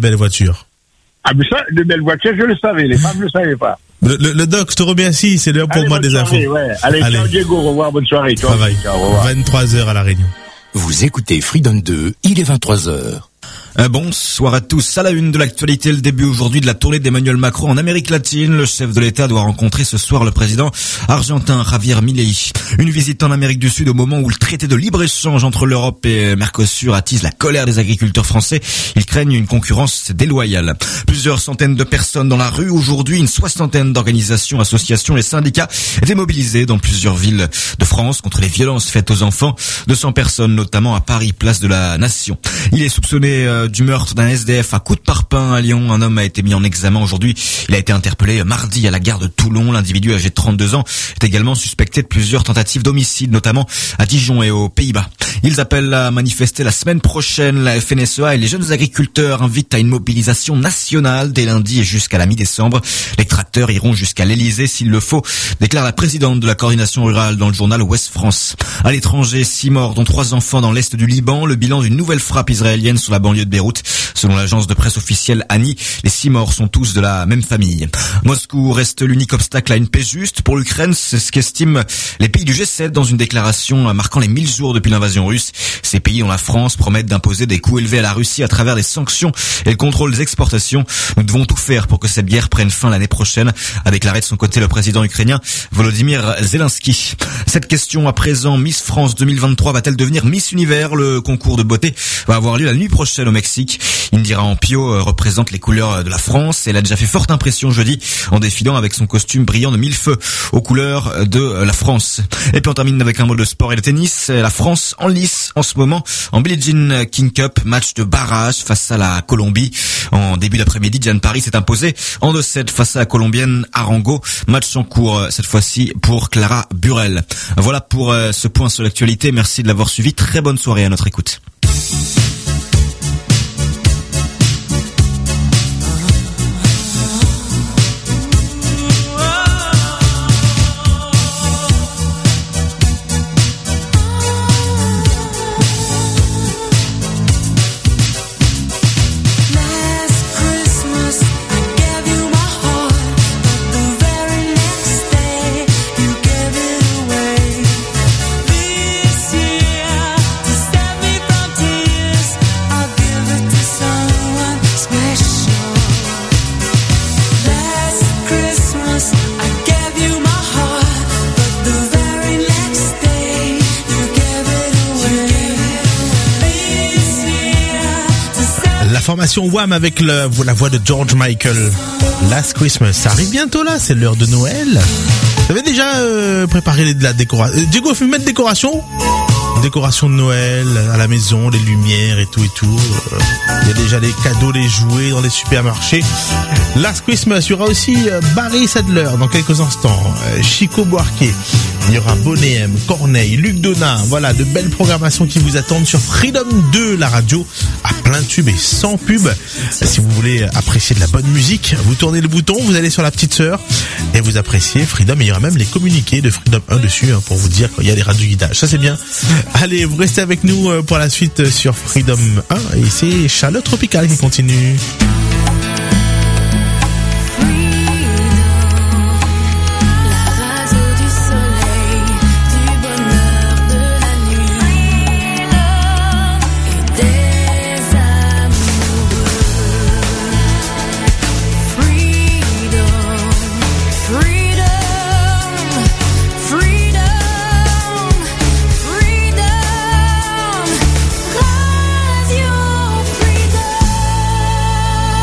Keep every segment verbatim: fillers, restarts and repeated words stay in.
belles voitures. Ah, mais ça, de belles voitures, je le savais. Les femmes, je le savais pas. Le, le, le doc, je te remercie. C'est l'heure pour Allez, moi des soirée, infos. Ouais. Allez, Allez, ciao Diego, au revoir, bonne soirée. Ciao, Travail. ciao, au revoir. vingt-trois heures à La Réunion. Vous écoutez Freedom deux, il est vingt-trois heures. Un bonsoir à tous. À la une de l'actualité, le début aujourd'hui de la tournée d'Emmanuel Macron en Amérique latine. Le chef de l'État doit rencontrer ce soir le président argentin Javier Milei. Une visite en Amérique du Sud au moment où le traité de libre-échange entre l'Europe et Mercosur attise la colère des agriculteurs français. Ils craignent une concurrence déloyale. Plusieurs centaines de personnes dans la rue aujourd'hui. Une soixantaine d'organisations, associations et syndicats étaient mobilisés dans plusieurs villes de France contre les violences faites aux enfants. deux cents personnes, notamment à Paris, place de la Nation. Il est soupçonné euh, du meurtre d'un S D F à coups de parpaing à Lyon. Un homme a été mis en examen aujourd'hui. Il a été interpellé mardi à la gare de Toulon. L'individu âgé de trente-deux ans est également suspecté de plusieurs tentatives d'homicide, notamment à Dijon et aux Pays-Bas. Ils appellent à manifester la semaine prochaine. La F N S E A et les jeunes agriculteurs invitent à une mobilisation nationale dès lundi et jusqu'à la mi-décembre. Les tracteurs iront jusqu'à l'Elysée s'il le faut, déclare la présidente de la coordination rurale dans le journal Ouest France. À l'étranger, six morts dont trois enfants dans l'est du Liban. Le bilan d'une nouvelle frappe israélienne sur la banlieue de Beyrouth. Selon l'agence de presse officielle A N I, les six morts sont tous de la même famille. Moscou reste l'unique obstacle à une paix juste pour l'Ukraine. C'est ce qu'estiment les pays du G sept dans une déclaration marquant les mille jours depuis l'invasion russe. Ces pays dont la France promettent d'imposer des coûts élevés à la Russie à travers des sanctions et le contrôle des exportations. Nous devons tout faire pour que cette guerre prenne fin l'année prochaine, a déclaré de son côté le président ukrainien Volodymyr Zelensky. Cette question à présent, Miss France deux mille vingt-trois va-t-elle devenir Miss Univers? Le concours de beauté va avoir lieu la nuit prochaine au Mexique. Indira Ampio représente les couleurs de la France. Elle a déjà fait forte impression jeudi en défilant avec son costume brillant de mille feux aux couleurs de la France. Et puis on termine avec un mot de sport et de tennis. La France en lice en ce moment en Billie Jean King Cup, match de barrage face à la Colombie. En début d'après-midi, Diane Paris s'est imposée en deux sept face à la Colombienne Arango. Match en cours cette fois-ci pour Clara Burel. Voilà pour ce point sur l'actualité. Merci de l'avoir suivi. Très bonne soirée à notre écoute. Formation Wham avec le, la voix de George Michael. Last Christmas, ça arrive bientôt là, c'est l'heure de Noël. Vous avez déjà euh, préparé de la décoration? euh, Diego, faut mettre décoration Décoration de Noël à la maison, les lumières et tout et tout. Il euh, y a déjà les cadeaux, les jouets dans les supermarchés. Last Christmas, il y aura aussi euh, Barry Sadler dans quelques instants. Euh, Chico Buarque. Il y aura Bonnet M, Corneille, Luc Donat. Voilà, de belles programmations qui vous attendent sur Freedom deux, la radio à plein tube et sans pub. Si vous voulez apprécier de la bonne musique, vous tournez le bouton, vous allez sur la petite sœur et vous appréciez Freedom. Et il y aura même les communiqués de Freedom un dessus hein, pour vous dire qu'il y a des radios guidage. Ça c'est bien. Allez, vous restez avec nous pour la suite sur Freedom un et c'est Chaleur Tropicale qui continue. Radio Freedom.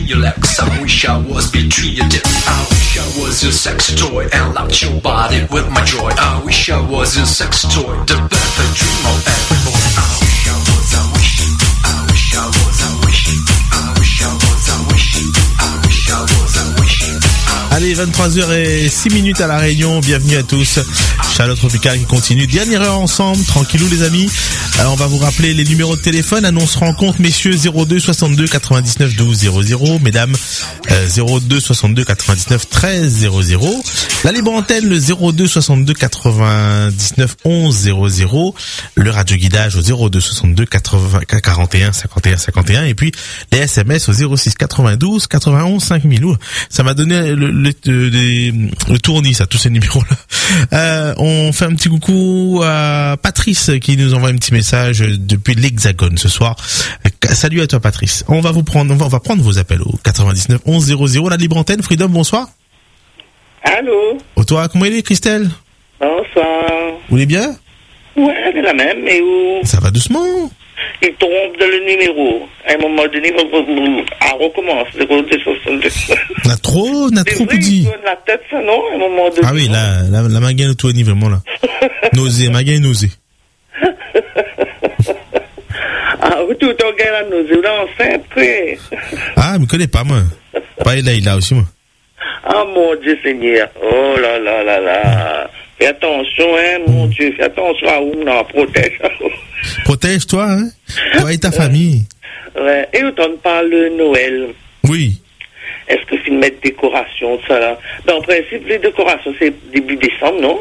your legs. I wish I was between your dick. I wish I was your sex toy and locked your body with my joy. I wish I was your sex toy, the perfect dream of every boy. I wish I was, I wish, I wish I was, I wish, I wish I was, I wish, I wish I was, I wish. Allez, vingt-trois heures zéro six minutes à La Réunion, bienvenue à tous. Chaleur tropicale qui continue, dernière heure ensemble, tranquillou les amis. Alors on va vous rappeler les numéros de téléphone, annonce rencontre, messieurs zéro deux soixante-deux quatre-vingt-dix-neuf douze zéro zéro, mesdames euh, zéro deux soixante-deux quatre-vingt-dix-neuf treize zéro zéro, la libre antenne le zéro deux soixante-deux quatre-vingt-dix-neuf onze zéro zéro, le radio guidage au zéro deux soixante-deux quatre-vingts quarante et un cinquante et un cinquante et un et puis les S M S au zéro six quatre-vingt-douze quatre-vingt-onze cinq mille. Ça m'a donné le, le, le, le tournis à tous ces numéros-là. Euh, on fait un petit coucou à Patrice qui nous envoie un petit message depuis l'Hexagone ce soir. Salut à toi Patrice. On va vous prendre, on va, on va prendre vos appels au quatre-vingt-dix-neuf onze zéro zéro, la libre antenne. Freedom, bonsoir. Allô. Oh, toi, comment il est Christelle? Bonsoir. Vous allez bien? Ouais, c'est la même, mais où? Ça va doucement. Il trompe dans le numéro. À un moment donné, on recommence. On a trop, on a trop dit. La tête, ça non, à un moment donné. Ah oui, là, la, la magaine tout est vraiment là. Nausée, magaine nausée. Ah, tout le gars la nausée, là, enceinte, quoi. Ah, je me connais pas, moi. Pas là, il a aussi, moi. Ah, mon Dieu Seigneur. Oh là là là là. Fais attention, hein, mon Dieu. Fais attention à où, non, protège. Protège-toi, hein. Toi et ta famille. Ouais. Et autant on parle de Noël. Oui. Est-ce que tu mets décoration, ça là? Ben, en principe, les décorations, c'est début décembre, non?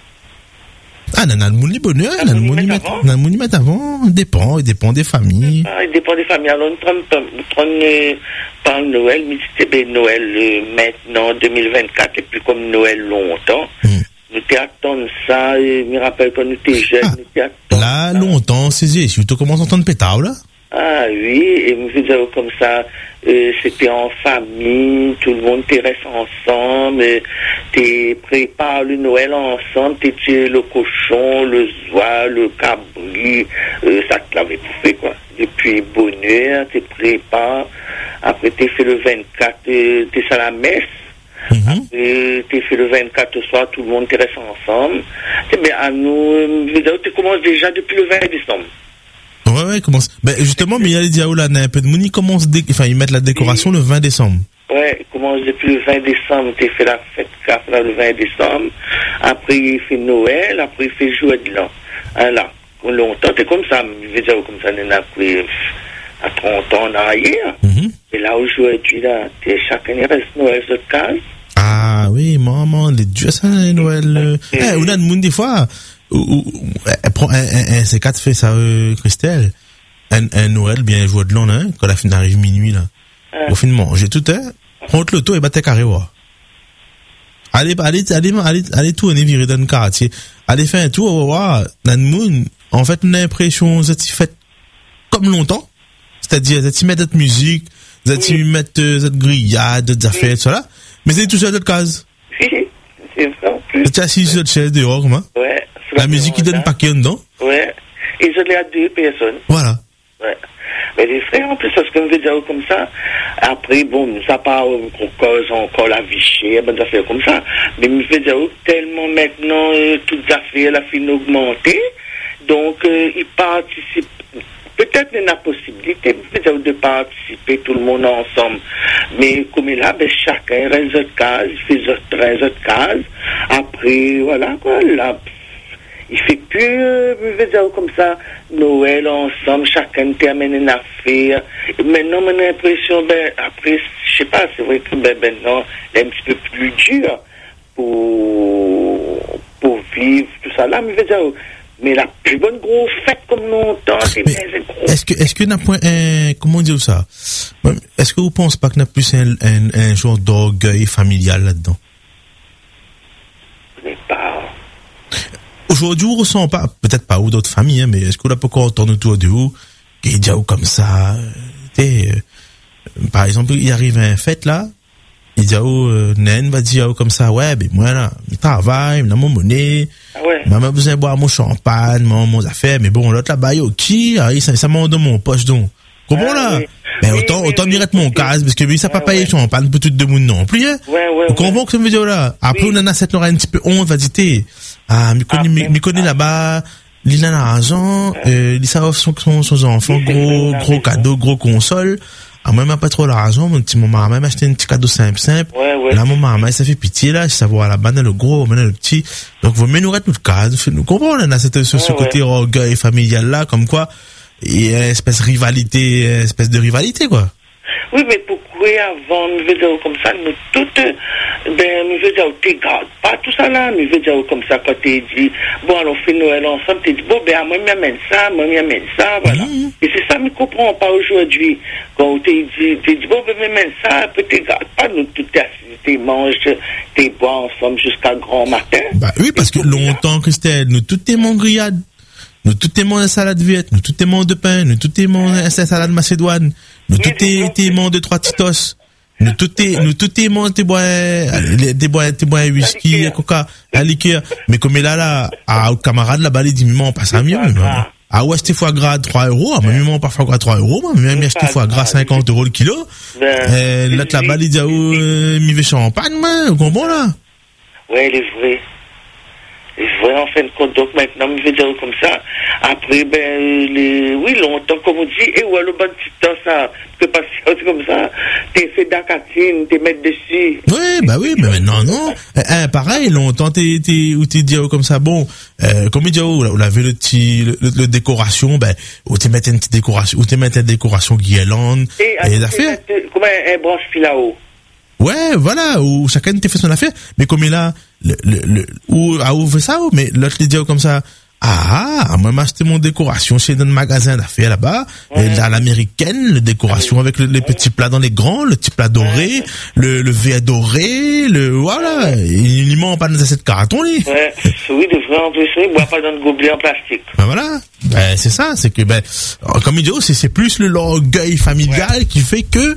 Ah, non, non, le monde est bonheur, non, le monde y met avant. Il dépend, il dépend des familles. Ah, il dépend des familles. Alors, on prend par Noël, mais c'était bien Noël euh, maintenant, deux mille vingt-quatre, et puis comme Noël longtemps. Mm. Nous t'attendons ça, et je me rappelle quand nous étions jeunes, ah, nous t'attendons là, ça. Longtemps, c'est si tu commences à entendre pétard, là. Ah oui, et je veux dire comme ça, euh, c'était en famille, tout le monde te reste ensemble, tu prépares le Noël ensemble, tu tues le cochon, le oie, le cabri, euh, ça te l'avait bouffé quoi. Depuis bonheur, tu prépares, après tu fais le vingt-quatre, tu es à la messe. Mm-hmm. Après, tu fais le vingt-quatre au soir, tout le monde te reste ensemble. C'est bien, à nous, je veux dire, tu commences déjà depuis le vingt décembre. Ouais, ouais, commence. Ben, justement, mais il y a les diaos là, un peu de money, commence, dé... enfin, ils mettent la décoration oui. Le vingt décembre. Ouais, commence depuis le vingt décembre, tu fait la fête caf, là, le vingt décembre. Après, il fait Noël, après, il fait jouer de l'an. Hein, là, longtemps, c'est comme ça, je veux dire, comme ça, on a pris à trente ans en arrière. Mm-hmm. Et là, aujourd'hui, là, chacun, il reste Noël de case. Ah, oui, maman, les dieux, ça, Noël, eh, hey, on a de monde, des fois, ou, ou, elle prend un, un, un C quatre fait ça, euh, Christelle. Un, un Noël bien joué de l'an, hein, quand la fin arrive minuit, là. Euh. Au fin de manger tout, hein, prends le taux et battez carré, ouais. Allez, allez, allez, allez, allez, tout, on est viré dans le quartier. Allez faire un tour, ouais, dans le monde. En fait, on a l'impression, vous êtes fait comme longtemps. C'est-à-dire, vous êtes mettre de musique, vous êtes oui. mettre, euh, cette grillade, des affaires, tout ça là. Mais c'est tout seul de case. Si, c'est vrai, en plus. Vous êtes assis sur cette chaise dehors, comment? Ouais. La musique qui donne pas qu'il y a dedans. Ouais. Et je l'ai à deux personnes. Voilà. Ouais. Mais les frères, en plus, parce que je veux dire comme ça, après, bon, ça part, on cause encore la vie chère, des affaires comme ça. Mais je veux dire, tellement maintenant, euh, toutes les affaires, la fin augmentée, donc, euh, ils participent. Peut-être il y a la possibilité de participer tout le monde ensemble. Mais comme là, ben, chacun reste de case, il fait treize de case. Après, voilà, quoi, là, il fait plus, euh, je veux dire comme ça, Noël ensemble, chacun termine une affaire. Maintenant, on a l'impression, ben, après, je sais pas, c'est vrai que, ben, maintenant, c'est un petit peu plus dur pour, pour vivre, tout ça là, mais je veux dire, mais la plus bonne grosse fête comme longtemps, c'est bien, c'est gros. Est-ce que, est-ce que n'a point un, comment dire ça? Est-ce que vous pensez pas que n'a plus un, un, un genre d'orgueil familial là-dedans? Je ne sais pas. Aujourd'hui, on ressent pas, peut-être pas ou d'autres familles, hein, mais est-ce qu'on a pas encore entendu autour de vous, qui est déjà comme ça, euh, euh, par exemple, il arrive un fête là, il dit, oh, euh, Nen va dire, oh, comme ça, ouais, ben, moi, là, je travaille, j'ai mon monnaie, ah ouais. Maman besoin de boire mon champagne, mon, mon affaire, mais bon, l'autre là-bas, yo, qui, ah, ça, ça m'a dans mon poche, donc. Comprends là? oui. Mais Oui, autant, oui, autant oui, m'y reste mon ok. cas, parce que lui, ça pas Ouais, payé, ouais. on parle pas tout de monde non plus, hein. Ouais, ouais, Vous ouais. comprenez ce que je veux dire là? Après, Oui. on en a cette, on a un petit peu honte, va dire, t'es, ah, m'y connais, Ah, m'y mais- m'y connais là-bas, il a l'argent, euh, il savent son, son, son enfant, Oui, c'est gros, vrai, gros raison. cadeau, gros console. Ah, moi, même pas trop l'argent, mon petit maman a même acheté un petit cadeau simple, simple. Ouais, ouais. Là, mon maman, ça fait pitié, là, ça va à la banane, le gros, maintenant le petit. Donc, vous mieux nous reste notre cas. Nous comprenons, on a cette, ce, ce Ouais, côté orgueil familial là, comme quoi, il y a une espèce de rivalité, une espèce de rivalité, quoi. Oui, mais pourquoi avant, je veux dire comme ça, nous toutes, ben, je veux dire, tu gardes pas tout ça là, mais je veux dire comme ça, quand tu dis, bon, alors on fait Noël ensemble, tu dis, bon, ben, moi, m'amène ça, moi, m'amène ça, voilà. Mmh. Et c'est ça, je ne comprends pas aujourd'hui. Quand tu dis, tu dis, bon, ben, m'amène ça, peut tu gardes pas, nous toutes, tu manges, tu bois ensemble jusqu'à grand matin. Bah oui, parce que Et pour longtemps, Christelle, nous tout aimons grillade. Nous tout aimons la salade viette, nous tout aimons de pain, nous tout aimons la salade macédoine, nous tout aimons de trois titos. Nous tout est, nous tout aimons tes bois, des bois, tes bois whisky, la coca, la liqueur. Mais comme là, là, à, aux camarades, là-bas, les dix on passe à mieux, ah ouais, c'était foie gras trois euros, ah, même moi, parfois gras trois euros, moi, même acheté foie gras cinquante euros le kilo. Euh, là, là-bas, il dit, ah, euh, mi champagne, moi, vous comprenez, là? Ouais, il est vrai. Il est vrai, en fin de compte. Donc, maintenant, je vais dire comme ça. Après, ben, les, oui, longtemps, comme on dit, et ouais, le bon petit temps, ça, que parce que c'est comme ça, t'es fait d'acatine, t'es mettre dessus. Oui, bah oui, mais maintenant, non. Eh, eh, pareil, longtemps, t'es, t'es, ou t'es dit, oh, comme ça, bon, euh, comme il dit, oh, on avait le petit, le, le, le décoration, ben, ou t'es mettre une petite décoration, ou t'es mettre une décoration guirlande, Et, et d'affaires. Comment un, un branche fil là-haut. Ouais, voilà, où chacun t'a fait son affaire, mais comme il a, le, le, le, où, à où fait ça, mais l'autre lui dit oh, comme ça, ah, moi, j'ai acheté mon décoration chez un magasin d'affaires là-bas, Ouais. et à l'américaine, le décoration Ouais. avec le, les petits plats dans les grands, le petit plat doré, Ouais. le, le verre doré, le, voilà, il, il ment pas dans cette carton, lui. Ouais, oui, de vrai, en plus, il ne boit pas dans le gobelet en plastique. Ben voilà, ben c'est ça, c'est que ben comme il dit, oh, c'est c'est plus le l'orgueil familial qui fait que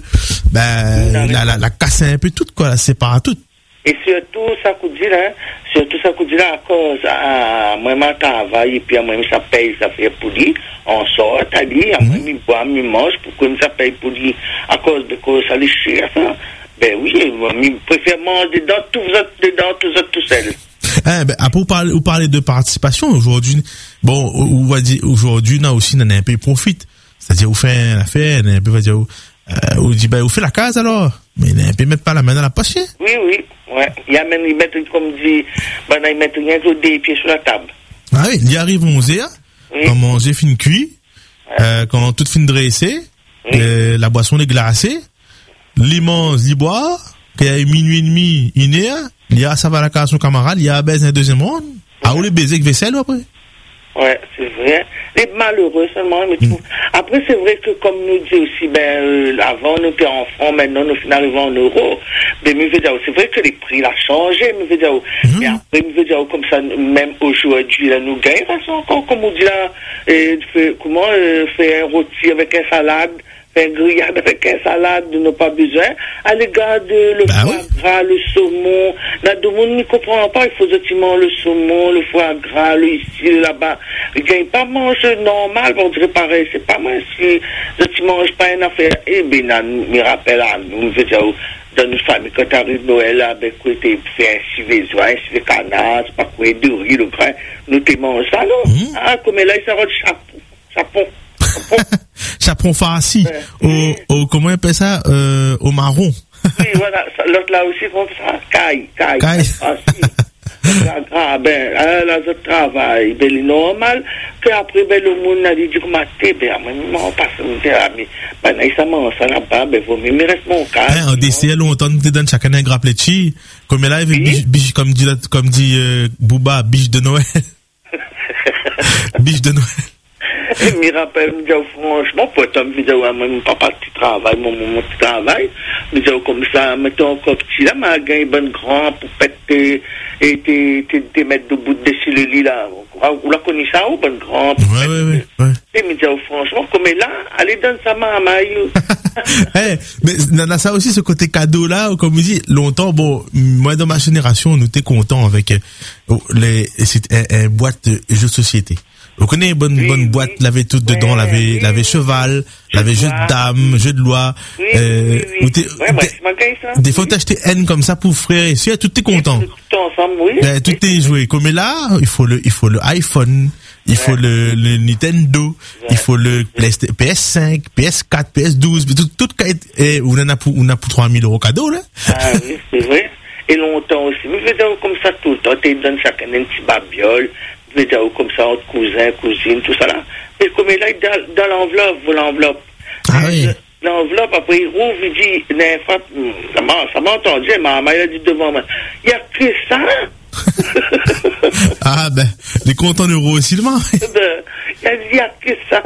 ben Non, mais- la, la la casse un peu toute quoi, la sépare toute. Et surtout, ça coûte dire, hein, surtout, ça coûte dire à cause, à moi, je travaille, et puis à moi, ça paye, ça fait pour lui, on sort, t'as dit, à moi, je bois, je mange, pourquoi ça paye pour lui, à cause de cause, ça les cher, ça. Ben oui, moi, je préfère manger dedans, tous autres, dedans, tous autres, tout seul. Hein, ben après vous parlez vous parlez de participation aujourd'hui. Bon, on va dire aujourd'hui on a aussi on a un peu profite. C'est-à-dire vous faites une affaire, on a un peu va dire euh, vous dit ben vous faites la case alors, mais on a un peu mettre pas la main dans la poche. Hein? Oui, oui, ouais. Il y a même, ils mettent, comme dit, ben, ils mettent rien que des pieds sur la table. Ah oui, il y arrive onze heures, Oui. quand manger fin cuit, euh, quand toute fin dressée, Oui. euh, la boisson est glacée, l'immense l'y boire, qu'il y a minuit et demi, une heure, il y a ça va la case son camarade, il y a un baiser un deuxième monde, ah ou les baiser avec vaisselle après. Ouais, c'est vrai. Les malheureux seulement, mais tout. Après, c'est vrai que, comme nous dit aussi, ben, euh, avant, nous étions en francs, maintenant, nous finissons arrivant en euros. Mais, me veux dire, c'est vrai que les prix l'ont changé, me veux dire, mais après, me veux dire, comme ça, même aujourd'hui, là, nous gagnons, parce encore, comme on dit là, et, fait, comment, euh, faire un rôti avec un salade, faire un grillade avec un salade, nous n'avons pas besoin. À l'égard de le Ben foie oui. gras, le saumon, là, tout le monde ne comprend pas, il faut effectivement le saumon, le foie gras, le ici, le là-bas. Ils ne gagnent pas manger normal, on dirait pareil, c'est pas moi si tu ne manges pas une affaire. Eh bien, là, me rappelle à nous, je veux dire, dans une famille, quand tu arrives Noël, là, ben, quoi, tu fais un civet, un civet canard, c'est pas quoi, de riz, le grain, nous te manges ça, là. Mhm. Ah, comme là, il s'arrête chapeau, chapeau, chapeau. Chaperon farci, au, au, comment on appelle ça, euh, au marron. Oui, voilà, ça- l'autre là aussi, comme ça, caille, caille. Caille. Ah, si. Ah, ben, ah, là, je travaille, ben, c'est normal, qu'après, ben, le monde a dit, comme, ah, t'es, ben, moi, on passe, on dit, ah, mais, ben, là, ça mange, ça là-bas, ben, vaut mieux, mais reste mon cas. Hein, en dessert, longtemps, nous te donne chacun un grapplet de chi. Comme là, il Oui. biche, biche, comme dit, comme dit, euh, Booba, biche de Noël. Biche de Noël. Et me rappelle, me dit, franchement, pourtant, me dit, ouais, mon papa, tu travailles, mon maman, tu travailles. Me dit, comme ça, mettons encore petit, là, m'a gagné bon grand pour péter, et te mettre debout dessus le lit, là. Vous la connaissez ça, ou bon grand? Ouais, ouais, ouais, ouais. Et me dit, franchement, comme là, allez dans sa maman, Eh, mais on a ça aussi, ce côté cadeau là, comme on dit, longtemps, bon, moi dans ma génération, on était content avec euh, les c'est un, un boîte de jeux de société. Vous connaissez, bonne, Oui, bonne oui. boîte, l'avait tout dedans, Ouais, l'avait, oui. l'avait cheval, l'avait jeu loi. de dames, jeu de loi. Oui, euh, oui, ou oui. t'es- Ouais, t'es- bref, ma gueule, ça. des fois, t'achetais N comme ça pour frère et sœur, tout est content. Tout ensemble, oui. Ben, tout est joué. Comme là, il faut le, il faut le iPhone, il faut le, le Nintendo, il faut le Playsta- P S cinq, P S quatre, P S douze, tout, tout, et on en a pour, on a pour trois mille euros cadeau, là. Ah oui, c'est vrai. Et longtemps aussi. Mais je veux dire comme ça tout le temps. Tu donnes chacun un petit babiole. Je veux dire comme ça entre cousins, cousines, tout ça là. Et comme il est dans, dans l'enveloppe, vous l'enveloppe. Ah oui. L'enveloppe, après il rouvre, il dit, la dernière fois, hum, ça m'a, ça m'a entendu, maman, il a dit devant moi, il y a que ça. Ah, ben, les comptes en euros aussi, le Ben, il a dit, il y a que ça.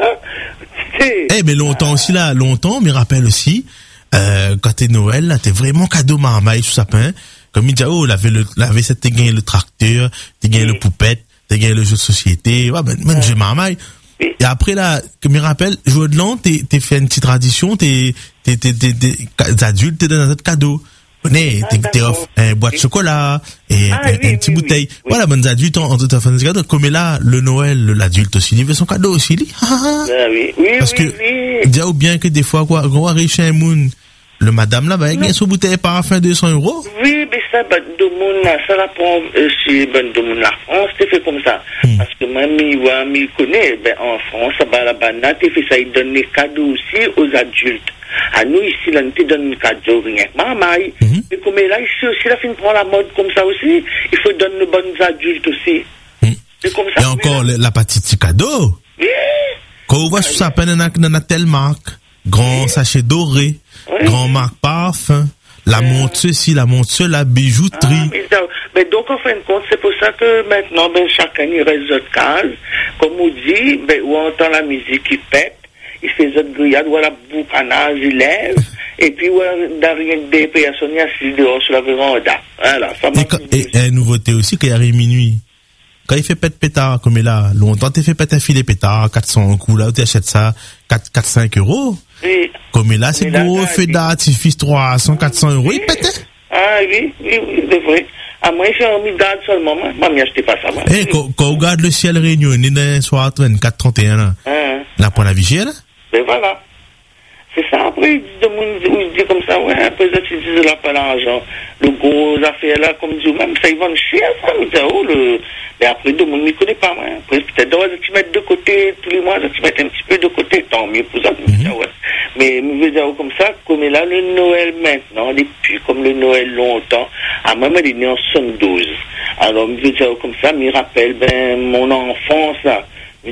Tu sais. Eh, mais longtemps aussi, là, longtemps, me rappelle aussi, euh, quand t'es Noël, là, t'es vraiment cadeau marmaille sous sapin. Comme il dit, oh, l'avait le, l'avait cette, t'es gagné le tracteur, t'es gagné Oui. le poupette, t'es gagné le jeu de société, ouais, ben, même, j'ai marmaille. Oui. Et après, là, comme il rappelle, jour de l'an, t'es, t'es fait une petite tradition, t'es, t'es, t'es, t'es, t'es, t'es adultes, t'es dans un autre cadeau. Venez, Ah, t'es, t'es d'accord. offre un boîte de chocolat, et Ah, un, oui, un oui, petit oui, bouteille. oui. Voilà, bonnes adultes, en tout à fait, cadeau. Comme là, le Noël, l'adulte aussi, il veut son cadeau aussi, lui. Ah, ah. Ah oui, oui, Parce oui, que, oui. déjà ou bien que des fois, quoi, quand on arrive chez un moun, le madame là, bah, il gagne son bouteille parfum deux cents euros. Oui, mais ça, ben, de mon, là, ça la prend, euh, chez, ben, de mon, la France, c'est fait comme ça. Hmm. Parce que même, il voit, il connaît, ben, en France, ben, la banane, il fait ça, il donne les cadeaux aussi aux adultes. À nous, ici, là, on te donne les cadeaux, rien que maman. Mhm. Et comme là, ici aussi, la fin prend la mode comme ça aussi, il faut donner les bonnes adultes aussi. Hmm. C'est comme ça. Et encore, oui, la, la petite cadeau. oui. Quand on voit sous sa peine, il y en a telle marque. Grand sachet doré, Oui. grand marque parfum, la montre ceci, la montre cela, bijouterie. Ah, mais, ça- mais donc, en fin de compte, c'est pour ça que maintenant, ben, chacun, il reste d'autres cases. Comme on dit, ben, où on entend la musique qui pète, il fait d'autres grillades, ou à la boucanage, il lève, et puis, où dans rien des personnes, il y a assis dehors sur la véranda. Voilà, ça m'a Et, quand- et, et une nouveauté aussi, quand il arrive minuit. Quand il fait pète pétard, comme il est là, longtemps, t'es fait pète un filet pétard, quatre cents un coup, là, tu achètes ça, quatre, quatre, cinq euros. Oui. Comme il est là, c'est Mais là, gros, là, fait il- d'artifice trois cents, quatre cents euros, il pète, hein. Ah, oui, oui, oui, c'est vrai. Ah, moi, j'ai remis garde seulement, moi. Moi, m'y acheter pas ça, moi. Eh, quand, quand on regarde le ciel réunionnais dans un soir vingt-quatre trente et un, là, Hein, là, pour la vie chère, là. ben voilà. C'est ça, après, ils disent, de mon- ils disent comme ça, ouais, après, ça, ils disent, là, pas l'argent. Le gros affaire, là, comme dit, même, ça, ils vendent cher, ça, mais disent, oh, le, mais après, tout le monde ne connaît pas, moi. Après, peut-être, ouais, tu mets de côté, tous les mois, tu mets un petit peu de côté, tant mieux pour ça, je me dis, ouais. Mais, je veux dire, comme ça, comme là, le Noël maintenant, depuis, comme le Noël longtemps, à moi, il est né en soixante-douze. Alors, je veux dire, comme ça, me rappelle, ben, mon enfance, là.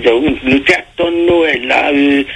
Le théâtre de Noël, là, euh,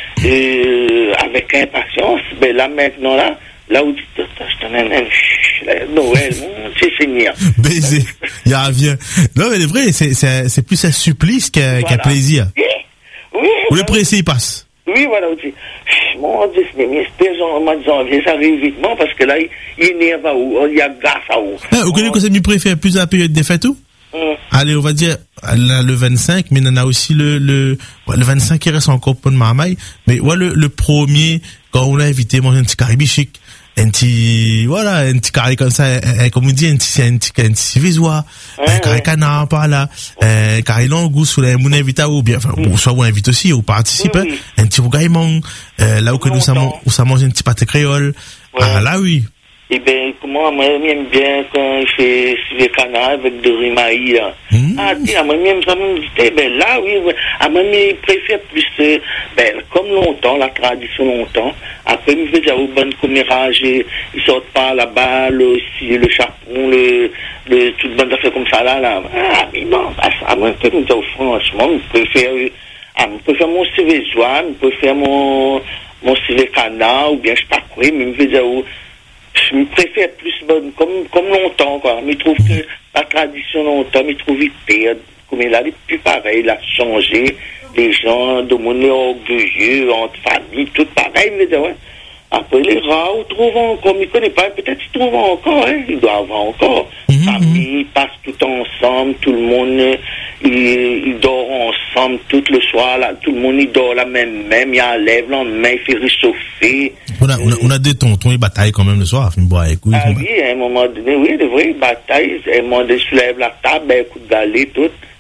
euh, avec impatience, ben là, maintenant, là, là où tu te je te donne un Noël, mon Dieu Seigneur. Baiser. Il y a bien. Non, mais c'est vrai, c'est, c'est, c'est plus un supplice qu'un, qu'un Voilà. plaisir. Oui, oui. Ou le pressé, il passe. Oui, voilà, on dit, mon Dieu Seigneur, mais espère, en mois de janvier, ça arrive vitement, parce que là, il, il énerve à où, il y a gaffe à où. Hein, vous connaissez que c'est mieux préféré plus à la période des fêtes, ou? Hum. Allez, on va dire, là, le vingt-cinq, mais il y en a aussi le, le, ouais, le vingt-cinq qui reste encore pour de marmaille. Mais, ouais, le, le premier, quand on l'a invité, manger un petit carré bichic, un petit, voilà, un petit carré comme ça, un- un- comme on dit, un petit, un petit, un petit civisois, un Ouais, carré ouais. canard par là, un carré langou sous la moun invité ou bien, enfin, ou soit on invite aussi, ou participe, Oui, oui. un petit rougaillement, euh, là où que nous, ça, Longtemps. où ça mange un petit pâté créole. Ouais. Ah, là, oui. Eh bien, comment, moi, j'aime bien quand je fais les canards avec de rimailles, là. Mmh. Ah, tiens, moi, même ça me dit, eh ben là, oui, oui. Ah, moi, je préfère plus, euh, ben, comme longtemps, la tradition longtemps. Après, je fais déjà au bon commérage, et ils sortent pas là-bas, le, si, le chapon, le, le, toute bonne affaire comme ça, là, là. Ah, mais non, bah, ça, moi, je me dis, franchement, je préfère, euh, ah, je préfère mon cévésois, je préfère mon, mon civet canard, ou bien, je sais pas quoi, mais je veux dire, oh, je me préfère plus bonne, comme, comme longtemps, quoi. Mais je trouve que la tradition longtemps, mais je trouve qu'il perd. Comme il a les plus pareil, il a changé. Les gens, de mon orgueilleux, entre famille, tout pareil, mais ouais. Après, les rares, on trouve encore, mais il ne connaît pas, peut-être qu'il trouve encore, hein. Il doit avoir encore. Mhm, Famille, ils passent tout ensemble, tout le monde, euh, il, il dort ensemble tout le soir, là. Tout le monde, il dort la même, même, il enlève, le lendemain, il fait réchauffer. On a, on a, on a des tontons, ils bataillent quand même le soir, ils boivent avec, oui, Ah ils sont oui, à un moment donné, oui, de vrai, bataille, à un moment donné, soulève la table, un coup de galet, tout.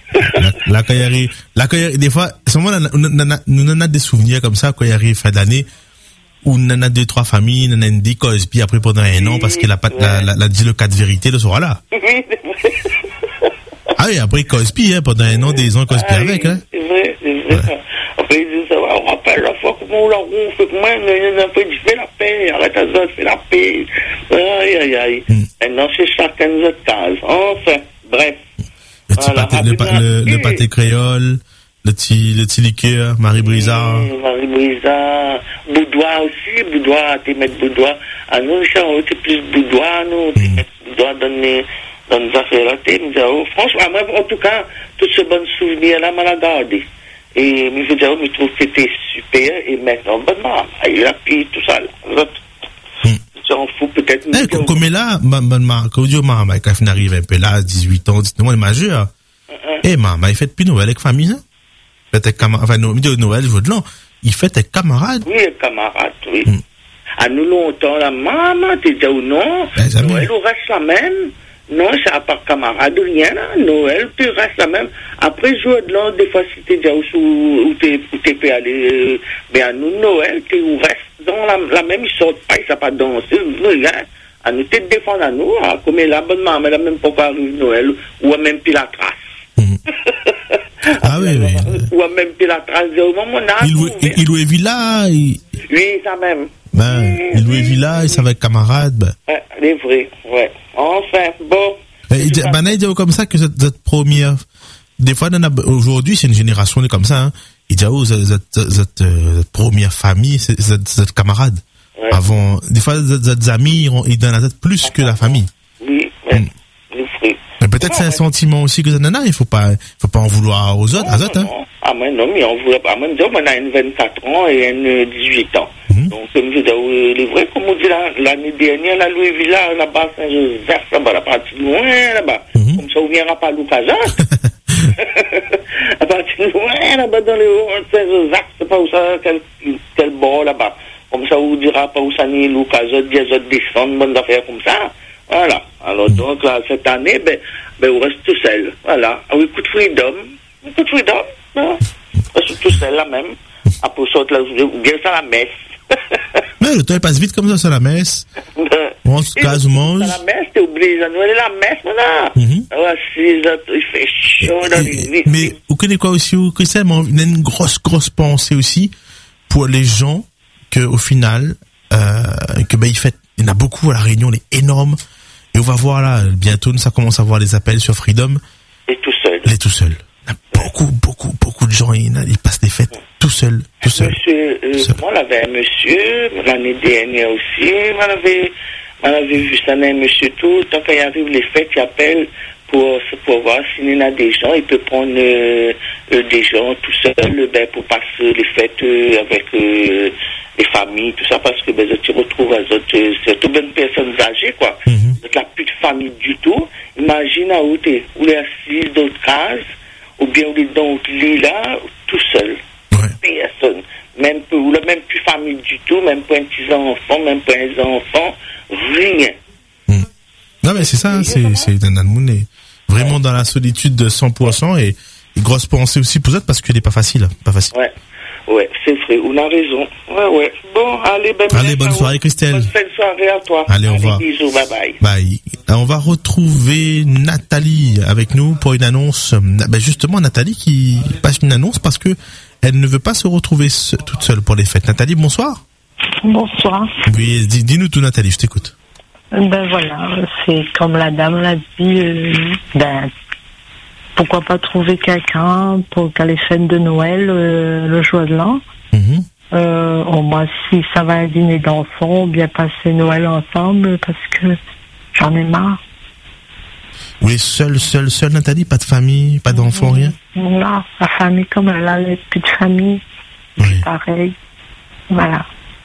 Là, là, quand il arrive, là, quand il arrive, des fois, seulement, on en a, on en a des souvenirs comme ça, quand il arrive fin d'année, où on en a deux, trois familles, on en a une dit Cosby après pendant un an, parce qu'il a pas, Ouais. la, la, la dit le cas de vérité le soir là. Oui, c'est vrai. Ah oui, après Cosby, hein, pendant un an, des ans Cosby Ah, avec, oui, hein. c'est vrai, c'est vrai. Après, ils disent, ça va, on rappelle la fois comment on l'a roule, fait comment on a fait, fais la paix, arrête à ça, fais la paix. Aïe, aïe, aïe. Mm. Maintenant, c'est chacun de notre case. Enfin, bref. Le petit Voilà, pâté, le, pa- rapidement. le, le pâté créole, le petit, le petit liqueur, Marie Brizard. Mmh, Marie Brizard, Boudoir aussi, Boudoir, tu mets Boudoir. À nous, on était plus Boudoir, nous, tu mets Boudoir dans les, dans les affaires là, tu me dis, oh, franchement, moi, en tout cas, tous ces bons souvenirs là, m'a la gardé. Et, je veux dire, je trouve que c'était super, et maintenant, bonne maman, il a pris tout ça, là. J'en fous peut-être. Eh, co- comme est là, ma, ma, ma, quand je dis, ma, ma, quand il arrive un peu là, dix-huit ans, dix-neuf ans, il est majeur. Eh, ma, ma, il fait plus Noël avec famille, hein. Il fait avec camarades, enfin, no- de Noël, je veux de l'an. Il fait avec camarades. Oui, camarade, oui. Mm. À nous longtemps, la maman, tu dis ou non, Les amis. Noël, on reste la même. Non, c'est à part camarade, rien, là. Noël, tu restes la même. Après, jour de l'an, des fois, si tu dis où, où tu peux aller, euh, ben, à nous, Noël, tu restes dans la, la même, ils sortent pas, ils savent pas danser, rien. À nous, tu te défends à nous, hein, comme la bonne maman, elle a même pas arrivé Noël, ou a même plus la trace. Ah oui, oui. Ou a même plus la trace de moment, on a Il louait, il, il louait villa, il, Oui, ça même. ben, il louait villa, il savait avec camarades, ben. Ouais, c'est vrai, ouais. Enfin, bon. Eh, il dit- ben, il dit comme ça que cette, cette première, des fois, on a- aujourd'hui, c'est une génération comme ça, hein. Il dit, oh, cette, cette, cette, euh, cette première famille, c'est- cette, cette camarade. Ouais. Avant, des fois, cette, cette amis, ils ont- ils donnent la tête plus que la famille. Oui, ouais. Mm. C'est vrai. Mais peut-être c'est un sentiment aussi que ça en a, il faut pas, faut pas en vouloir aux autres, à autres, hein. Non, ah, mais non, mais on voulait pas. Moi, on a une vingt-quatre ans et une euh, dix-huit ans. Mhm. Donc, comme je dis, euh, il est vrai, comme on dit la- l'année dernière, la Louis Villa, là-bas, Saint-Joseph, là-bas, la partie loin, là-bas. Mhm. Comme ça, on viendra pas à l'occasion. La partie loin, là-bas, dans les hauts, Saint-Joseph, c'est pas où ça, quel, quel bord, là-bas. Comme ça, on dira pas où ça n'est l'occasion, des autres descendre, bonnes affaires comme ça. Voilà. Alors, donc, là, cette année, ben, ben, on reste tout seul. Voilà. Ah oui, coup de freedom. Coup de freedom. Hein? On reste tout seul, là, même. Après, on sort là, ou bien ça, la messe. Mais le temps il passe vite comme ça, c'est la messe. On se case, on mange. La messe, t'es obligé de Noël, la messe, voilà. Mhm. Ah, six heures, il fait chaud dans Et- les mais vous connaissez quoi aussi, vous, Christelle, mais il y a une grosse, grosse pensée aussi pour les gens que, au final, euh, que, ben, il fait, il y en a beaucoup à la Réunion, les énormes. Et on va voir là, bientôt, ça commence à voir les appels sur Freedom, Et tout seul. les tout seuls. Il y a beaucoup, beaucoup, beaucoup de gens, ils, ils passent des fêtes tout seuls, tout seuls. Monsieur, euh, Seul. moi, j'avais un monsieur, l'année dernière aussi, moi, j'avais, moi, j'avais vu ça, un monsieur tout, tant qu'il arrive les fêtes, il appelle pour, pour voir s'il y en a des gens, il peut prendre euh, euh, des gens tout seul, ben, pour passer les fêtes euh, avec euh, les familles, tout ça, parce que, ben, tu retrouves à autres, euh, c'est toutes bonnes personnes âgées, quoi. Mhm. Donc, la plus de famille du tout. Imagine à où t'es, où les assises d'autres cases, ou bien où les dans le lit là, tout seul. Ouais. Personne. Même peu, ou la même plus famille du tout, même pas un petit enfant, même pas un enfant, rien. Non, mais c'est ça, c'est, c'est, dans le monde est vraiment dans la solitude de cent pour cent et, et grosse pensée aussi pour eux parce qu'il n'est pas facile, pas facile. Ouais, ouais, c'est vrai, on a raison. Ouais, ouais. Bon, allez, ben, Allez, bonne soirée, Christelle. Bonne fin de soirée à toi. Allez, au revoir. Bisous, bye bye. Bye. On va retrouver Nathalie avec nous pour une annonce. Ben justement, Nathalie qui passe une annonce parce que elle ne veut pas se retrouver se- toute seule pour les fêtes. Nathalie, bonsoir. Bonsoir. Oui, dis- dis-nous tout, Nathalie, je t'écoute. Ben voilà, c'est comme la dame l'a dit, euh, ben pourquoi pas trouver quelqu'un pour qu'à les fêtes de Noël, euh, le jour de l'an. Mhm. Euh, au moins si ça va à un dîner d'enfants, bien passer Noël ensemble parce que j'en ai marre. Vous voulez seule, seule, seule, Nathalie, pas de famille, pas d'enfants, rien? Là, la famille comme elle a les petites familles, Oui. pareil. Voilà.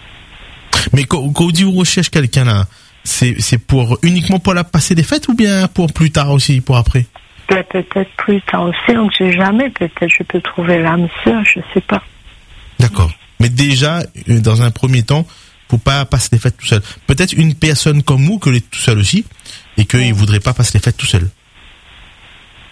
Mais quand, quand vous dites vous recherchez quelqu'un là, c'est, c'est pour uniquement pour la passer des fêtes ou bien pour plus tard aussi, pour après? Ben, peut-être plus tard aussi, on ne sait jamais, peut-être je peux trouver l'âme sœur, je sais pas. D'accord. Mais déjà, euh, dans un premier temps, faut pas passer les fêtes tout seul. Peut-être une personne comme vous que les tout seul aussi, et qu'il ne voudrait pas passer les fêtes tout seul.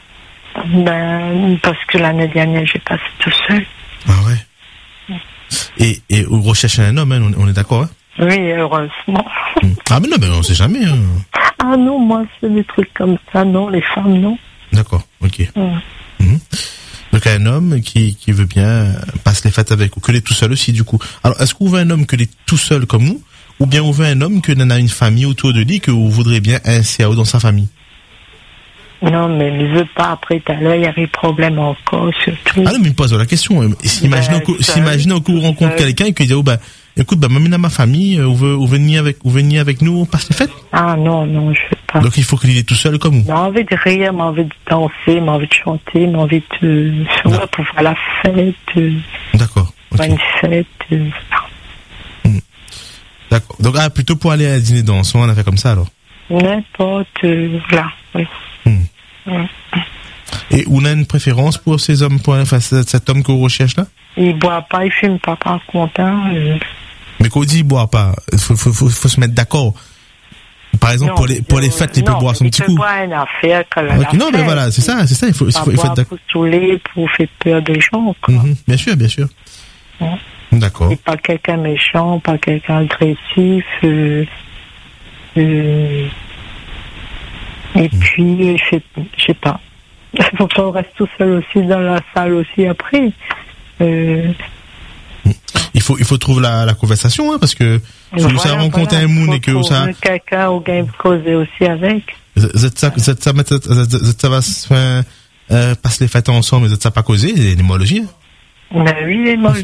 Ben, parce que l'année dernière, j'ai passé tout seul. Ah ouais. Et, et on recherche un homme, hein, on, on est d'accord, hein? Oui, heureusement. Ah mais non, mais on sait jamais. Hein. Ah non, moi, c'est des trucs comme ça, non, les femmes, non. D'accord, ok. Mm. Mhm. Donc un homme qui, qui veut bien passer les fêtes avec vous, que l'est tout seul aussi du coup. Alors est-ce qu'on veut un homme que l'est tout seul comme nous, ou bien on veut un homme que n'en a une famille autour de lui, que vous voudrez bien un C A O dans sa famille? Non, mais il veut pas, après, tout à l'heure, il y a des problèmes encore, surtout. Ah non, mais il me pose la question. Imaginons Ben, que, seul, imaginons que vous rencontrez seul. quelqu'un et qu'il dit, oh ben, écoute, ben, m'amène à ma famille, on veut, on veut venir avec, on veut venir avec nous, on passe les fêtes. Ah non, non, je veux pas. Donc il faut qu'il est tout seul comme vous. J'ai envie de rire, j'ai envie de danser, j'ai envie de chanter, j'ai envie de Non. ouais, pour faire la fête, euh, D'accord. ok. faire une fête. euh, voilà. D'accord. Donc, ah, plutôt pour aller à un dîner danse, on a fait comme ça, alors. N'importe, euh, voilà. Oui. Hmm. Hmm. Et on a une préférence pour ces hommes, pour, enfin, cet cet homme qu'on recherche là? Il boit pas, il fume pas, par contre. Hein, euh, Mais qu'on dit, il boit pas. Faut, faut, faut, faut se mettre d'accord. Par exemple, non, pour les, pour les euh, fêtes, il peut non, boire son il petit peut coup. boire une affaire quand la Ok, non, mais fête, voilà, c'est ça, c'est ça, il faut, il pas faut, il faut être boire d'accord. pour saouler, pour faire peur des gens, quoi. Mhm, bien sûr, bien sûr. Ouais. D'accord. Et pas quelqu'un méchant, pas quelqu'un agressif. Euh, euh, et puis, euh, je sais, je sais pas. Il faut qu'on reste tout seul aussi dans la salle aussi après. Euh, Il faut, il faut trouver la, la conversation, hein, parce que si vous avez rencontré un moon et que vous ça, quelqu'un au game causer aussi avec. vous êtes ça, vous êtes ça, vous êtes ça va se faire, euh, passer les fêtes ensemble, vous êtes ça pas causé, les les mollogies. Ben oui, les molles.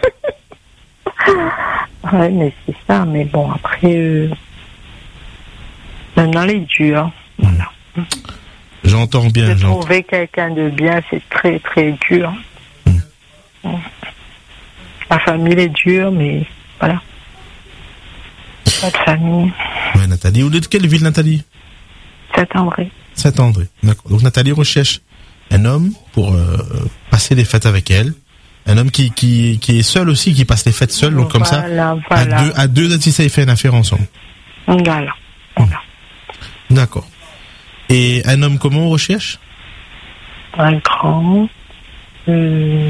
Ouais, mais c'est ça, mais bon, après, euh, maintenant les durs. Voilà. J'entends bien, De j'entends. trouver quelqu'un de bien, c'est très très dur. Mm. La famille est dure, mais voilà. Pas de famille. Ouais, Nathalie. Ou de quelle ville, Nathalie? Saint-André. Saint-André. D'accord. Donc Nathalie recherche un homme pour euh, passer les fêtes avec elle. Un homme qui, qui, qui est seul aussi, qui passe les fêtes seul. Donc comme ça, Voilà, à voilà. deux, à deux, si ça, il fait une affaire ensemble. Voilà. Voilà. D'accord. Et un homme comment on recherche? Un grand. Euh,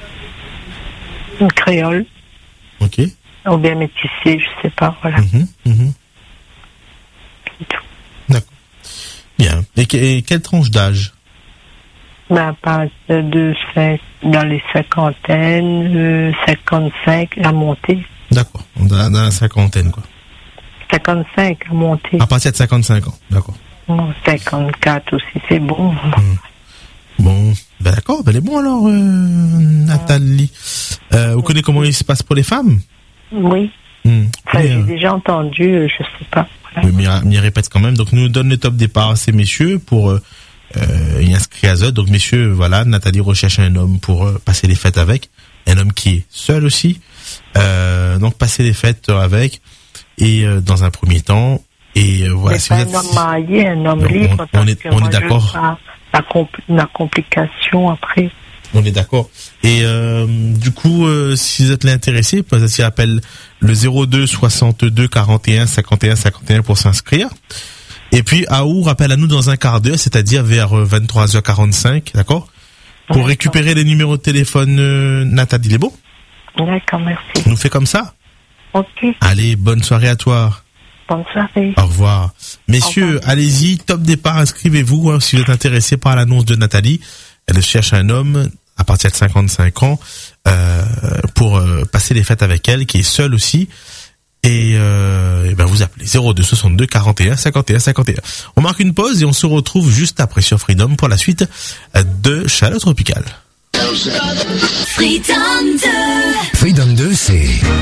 un créole. Ok. Ou bien métissé, je sais pas, voilà. Mhm, mhm. C'est tout. D'accord. Bien. Et, que- et quelle tranche d'âge? Ben, pas de cinq, dans les cinquantaines, euh, cinquante-cinq à monter. D'accord. Dans, dans la cinquantaine, quoi. cinquante-cinq à monter. À partir de cinquante-cinq ans. D'accord. Non, cinquante-quatre aussi, c'est bon. Bon, ben d'accord, ben elle est bon alors, euh, Nathalie. Euh, vous connaissez comment il se passe pour les femmes? Oui, Hmm. ça, Et, j'ai euh, déjà entendu, euh, je sais pas. Voilà. oui, mais il m'y répète quand même. Donc nous donne le top départ à ces messieurs pour euh, euh, y inscrire à Z. Donc messieurs, voilà, Nathalie recherche un homme pour euh, passer les fêtes avec. Un homme qui est seul aussi. Euh, donc passer les fêtes avec. Et euh, dans un premier temps. Et euh, voilà. Mais Si pas vous un êtes- homme marié, un homme On- libre. on parce est- que on est moi, je veux d'accord. pas La, compl- la complication après. On est d'accord. Et euh, du coup, euh, si vous êtes intéressé, peut-être appelle le zéro deux soixante-deux quarante et un cinquante et un cinquante et un pour s'inscrire. Et puis Aou rappelle à nous dans un quart d'heure, c'est-à-dire vers euh, vingt-trois heures quarante-cinq, d'accord? Pour D'accord. récupérer les numéros de téléphone euh, Nathalie, il est bon? D'accord, merci. On nous fait comme ça? Ok, Allez, bonne soirée à toi. bonne soirée. Au revoir. Messieurs, Au revoir. allez-y, top départ, inscrivez-vous hein, si vous êtes intéressé par l'annonce de Nathalie. Elle cherche un homme à partir de cinquante-cinq ans euh, pour euh, passer les fêtes avec elle, qui est seul aussi. Et, euh, et ben vous appelez zéro deux soixante-deux quarante et un cinquante et un cinquante et un. On marque une pause et on se retrouve juste après sur Freedom pour la suite de Chaleur Tropicale. Freedom deux. Freedom deux, c'est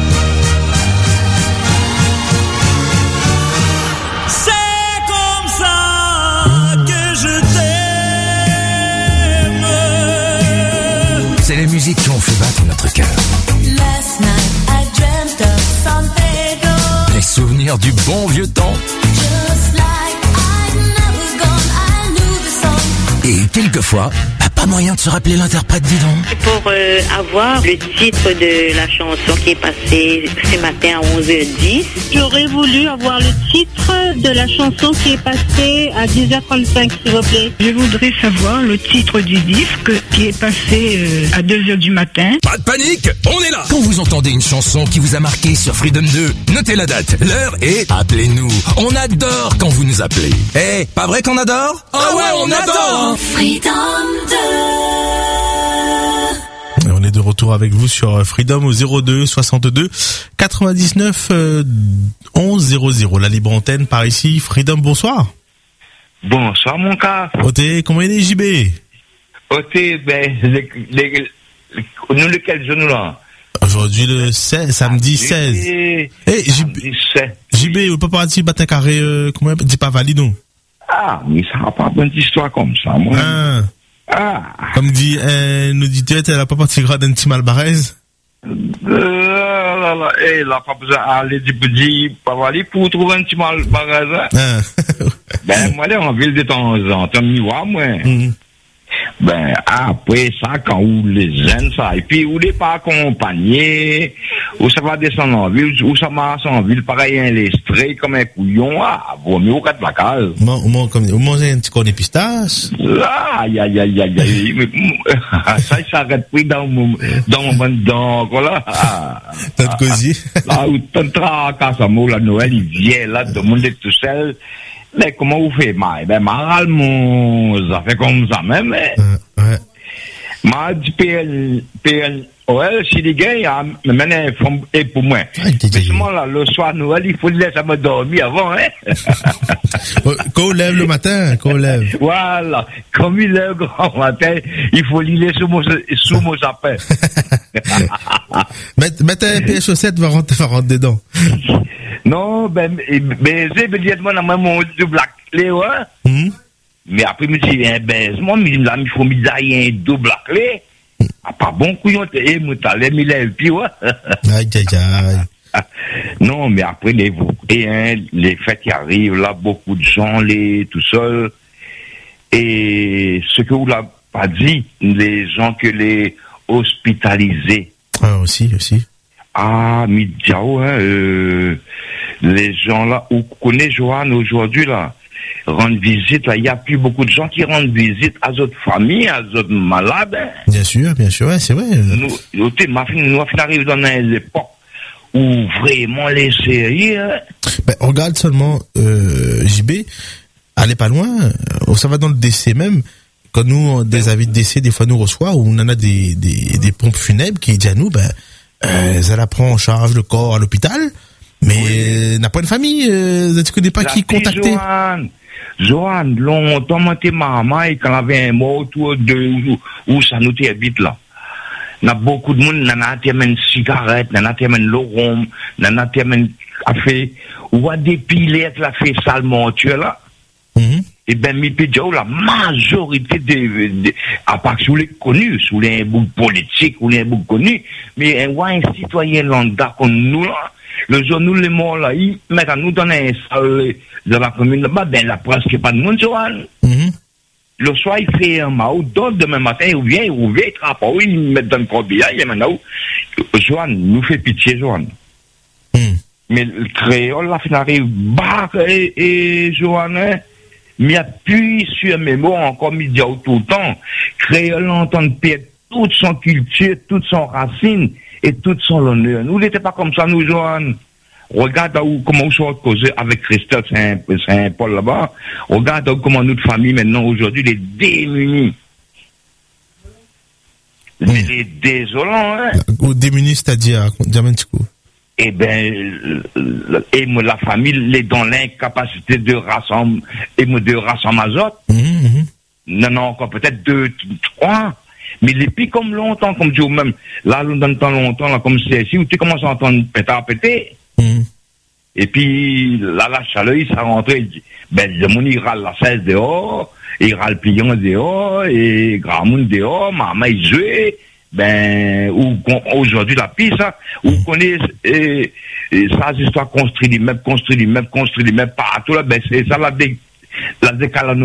C'est comme ça que je t'aime. c'est les musiques qui ont fait battre notre cœur. Last night I dreamt of San Pedro. Les souvenirs du bon vieux temps. Just like I'd never gone, I knew the song. Et quelquefois, bah, pas Pas moyen de se rappeler l'interprète, dis donc. C'est pour euh, avoir le titre de la chanson qui est passée ce matin à onze heures dix. J'aurais voulu avoir le titre de la chanson qui est passée à dix heures trente-cinq, s'il vous plaît. Je voudrais savoir le titre du disque qui est passé euh, à deux heures du matin. Pas de panique, on est là. Quand vous entendez une chanson qui vous a marqué sur Freedom deux, notez la date, l'heure et appelez-nous. On adore quand vous nous appelez. Eh, pas vrai qu'on adore? Ah ouais, on adore hein. Freedom deux. Et on est de retour avec vous sur Freedom au zéro deux soixante-deux quatre-vingt-dix-neuf onze zéro zéro. La libre antenne par ici. Freedom, bonsoir. Bonsoir, mon cas. Oté, comment il est, J B? Oté, ben, les, les, les, nous, lequel jour nous là? Aujourd'hui, le seize, samedi seize. Eh, hey, J B, J B, on peut pas dire bâtin carré, euh, comment on dit pas valide, non? Ah, mais ça n'a pas bonne histoire comme ça, moi. Ah. Ah. Comme dit un auditeur, elle a pas parti grade d'un petit malbarez. Euh, là, là, eh, là, pas besoin d'aller dire, pas aller pour trouver un petit malbarez, hein. Ah. Ben, moi, là, en ville de temps en temps, moi, moi. Mm-hmm. Ben, après ça, quand où les jeunes, ça, et puis où les pas accompagnés, où ça va descendre en ville, où ça marche en ville, pareil, un lestré, comme un couillon, ah, vaut mieux au quatre de la case. Au moins, comme, au moins, un petit cornet pistache. Aïe, aïe, aïe, aïe, aïe, ça, il s'arrête pris dans mon, dans mon bon dent, voilà. T'as de cosier. Là, où t'as tracasse à mot, la Noël, il vient là, tout le monde est tout seul. Mais comment vous faites, ma? Ben, mal, mon, ça fait comme ça même, mais. Euh, ouais. Ma dit P L, P L O L, si les gars, il y a, maintenant, et pour moi. Mais seulement là, le soir, Noël, il faut le laisser me dormir avant, hein. Quand on lève le matin, quand on lève. Voilà. Comme il lève grand matin, il faut l'îler sous mon, sous mon sapin. Mettez un pied chaussette, va rentrer, va rentrer dedans. Non, ben, ben, c'est immédiatement dans mon double clé, ouais. Mm-hmm. Mais après, me dit, un baisement, mais là, il faut me dire, il y a un double clé. Ah, pas bon couillon, et moi, t'as l'air, il est, puis, ouais. Aïe, aïe, aïe. Non, mais après, les, et, hein, les fêtes qui arrivent, là, beaucoup de gens, les, tout seuls. Et ce que vous l'avez pas dit, les gens que les hospitalisés. Ah, aussi, aussi. Ah, Midjao, hein, euh, les gens là, où connaît Joanne aujourd'hui là, rendent visite, là, il n'y a plus beaucoup de gens qui rendent visite à d'autres familles, à d'autres malades. Hein. Bien sûr, bien sûr, ouais, c'est vrai. Nous, nous, nous arrivons dans une époque où vraiment les séries, hein. Ben, on regarde seulement, euh, J B, allez pas loin, ça va dans le décès même. Quand nous, des avis de décès, des fois nous reçoit, où on en a des, des, des pompes funèbres qui disent à nous, ben, Euh, ça la prend en charge le corps à l'hôpital, mais oui. n'a pas de famille, euh, tu connais pas la qui contacter. Joanne, Joanne, longtemps, moi, t'es maman, et quand on avait un mot autour de où, où ça nous t'habite là. N'a beaucoup de monde, n'a n'a t'amène cigarette, n'a n'a t'amène l'orom, n'a n'a t'amène café, ou à des pilettes, la fait salement, tu es là. Mm-hmm. Et ben, mi pédiao, la majorité des, des, à part sous les connus, sous les boucs politiques, ou les boucs connus, mais un, un citoyen lambda comme nous, là, le jour nous, les morts, là, ils mettent à nous donner un salle de la commune là-bas, ben, la presque pas de monde, Joanne. Mm-hmm. Le soir, il fait un mao, d'autres, demain matin, il vient, il ouvre, il trappe, oui, il met dans le corbillard, il y a maintenant, Joanne, nous fait pitié, Joanne. Mm. Mais le créole, là, il arrive, bah, et, et, Joanne, mais appuie sur mes mots encore midi tout le temps. Créole entend perdre toute son culture, toute son racine et toute son honneur. Nous n'étions pas comme ça, nous, Joanne. Regarde où, comment on soit causé avec Christophe Saint, Saint-Paul là-bas. Regarde où, comment notre famille maintenant aujourd'hui les démunis. Mmh. Les désolants, hein. Ou démunis, c'est-à-dire, dis-moi un petit coup. Eh ben, et moi, la famille, les dans l'incapacité de rassembler, et moi, de rassembler à autres. Mmh. Non, non, encore peut-être deux, trois. Mais les puis comme longtemps, comme tu même, là, dans le temps longtemps, là, comme c'est ici, où tu commences à entendre péter à péter. Mmh. Et puis, là, la chaleur, ça rentrait, ben, le monde, il râle la chaise dehors, il râle le pliant dehors, et grand monde dehors, maman, il jouait. Ben, ou, aujourd'hui, la piste, hein, où on connaît, et, et ça, l'histoire construit l'immeuble, construit l'immeuble, construit l'immeuble partout, là, ben, c'est ça, la dé, la décale à nous.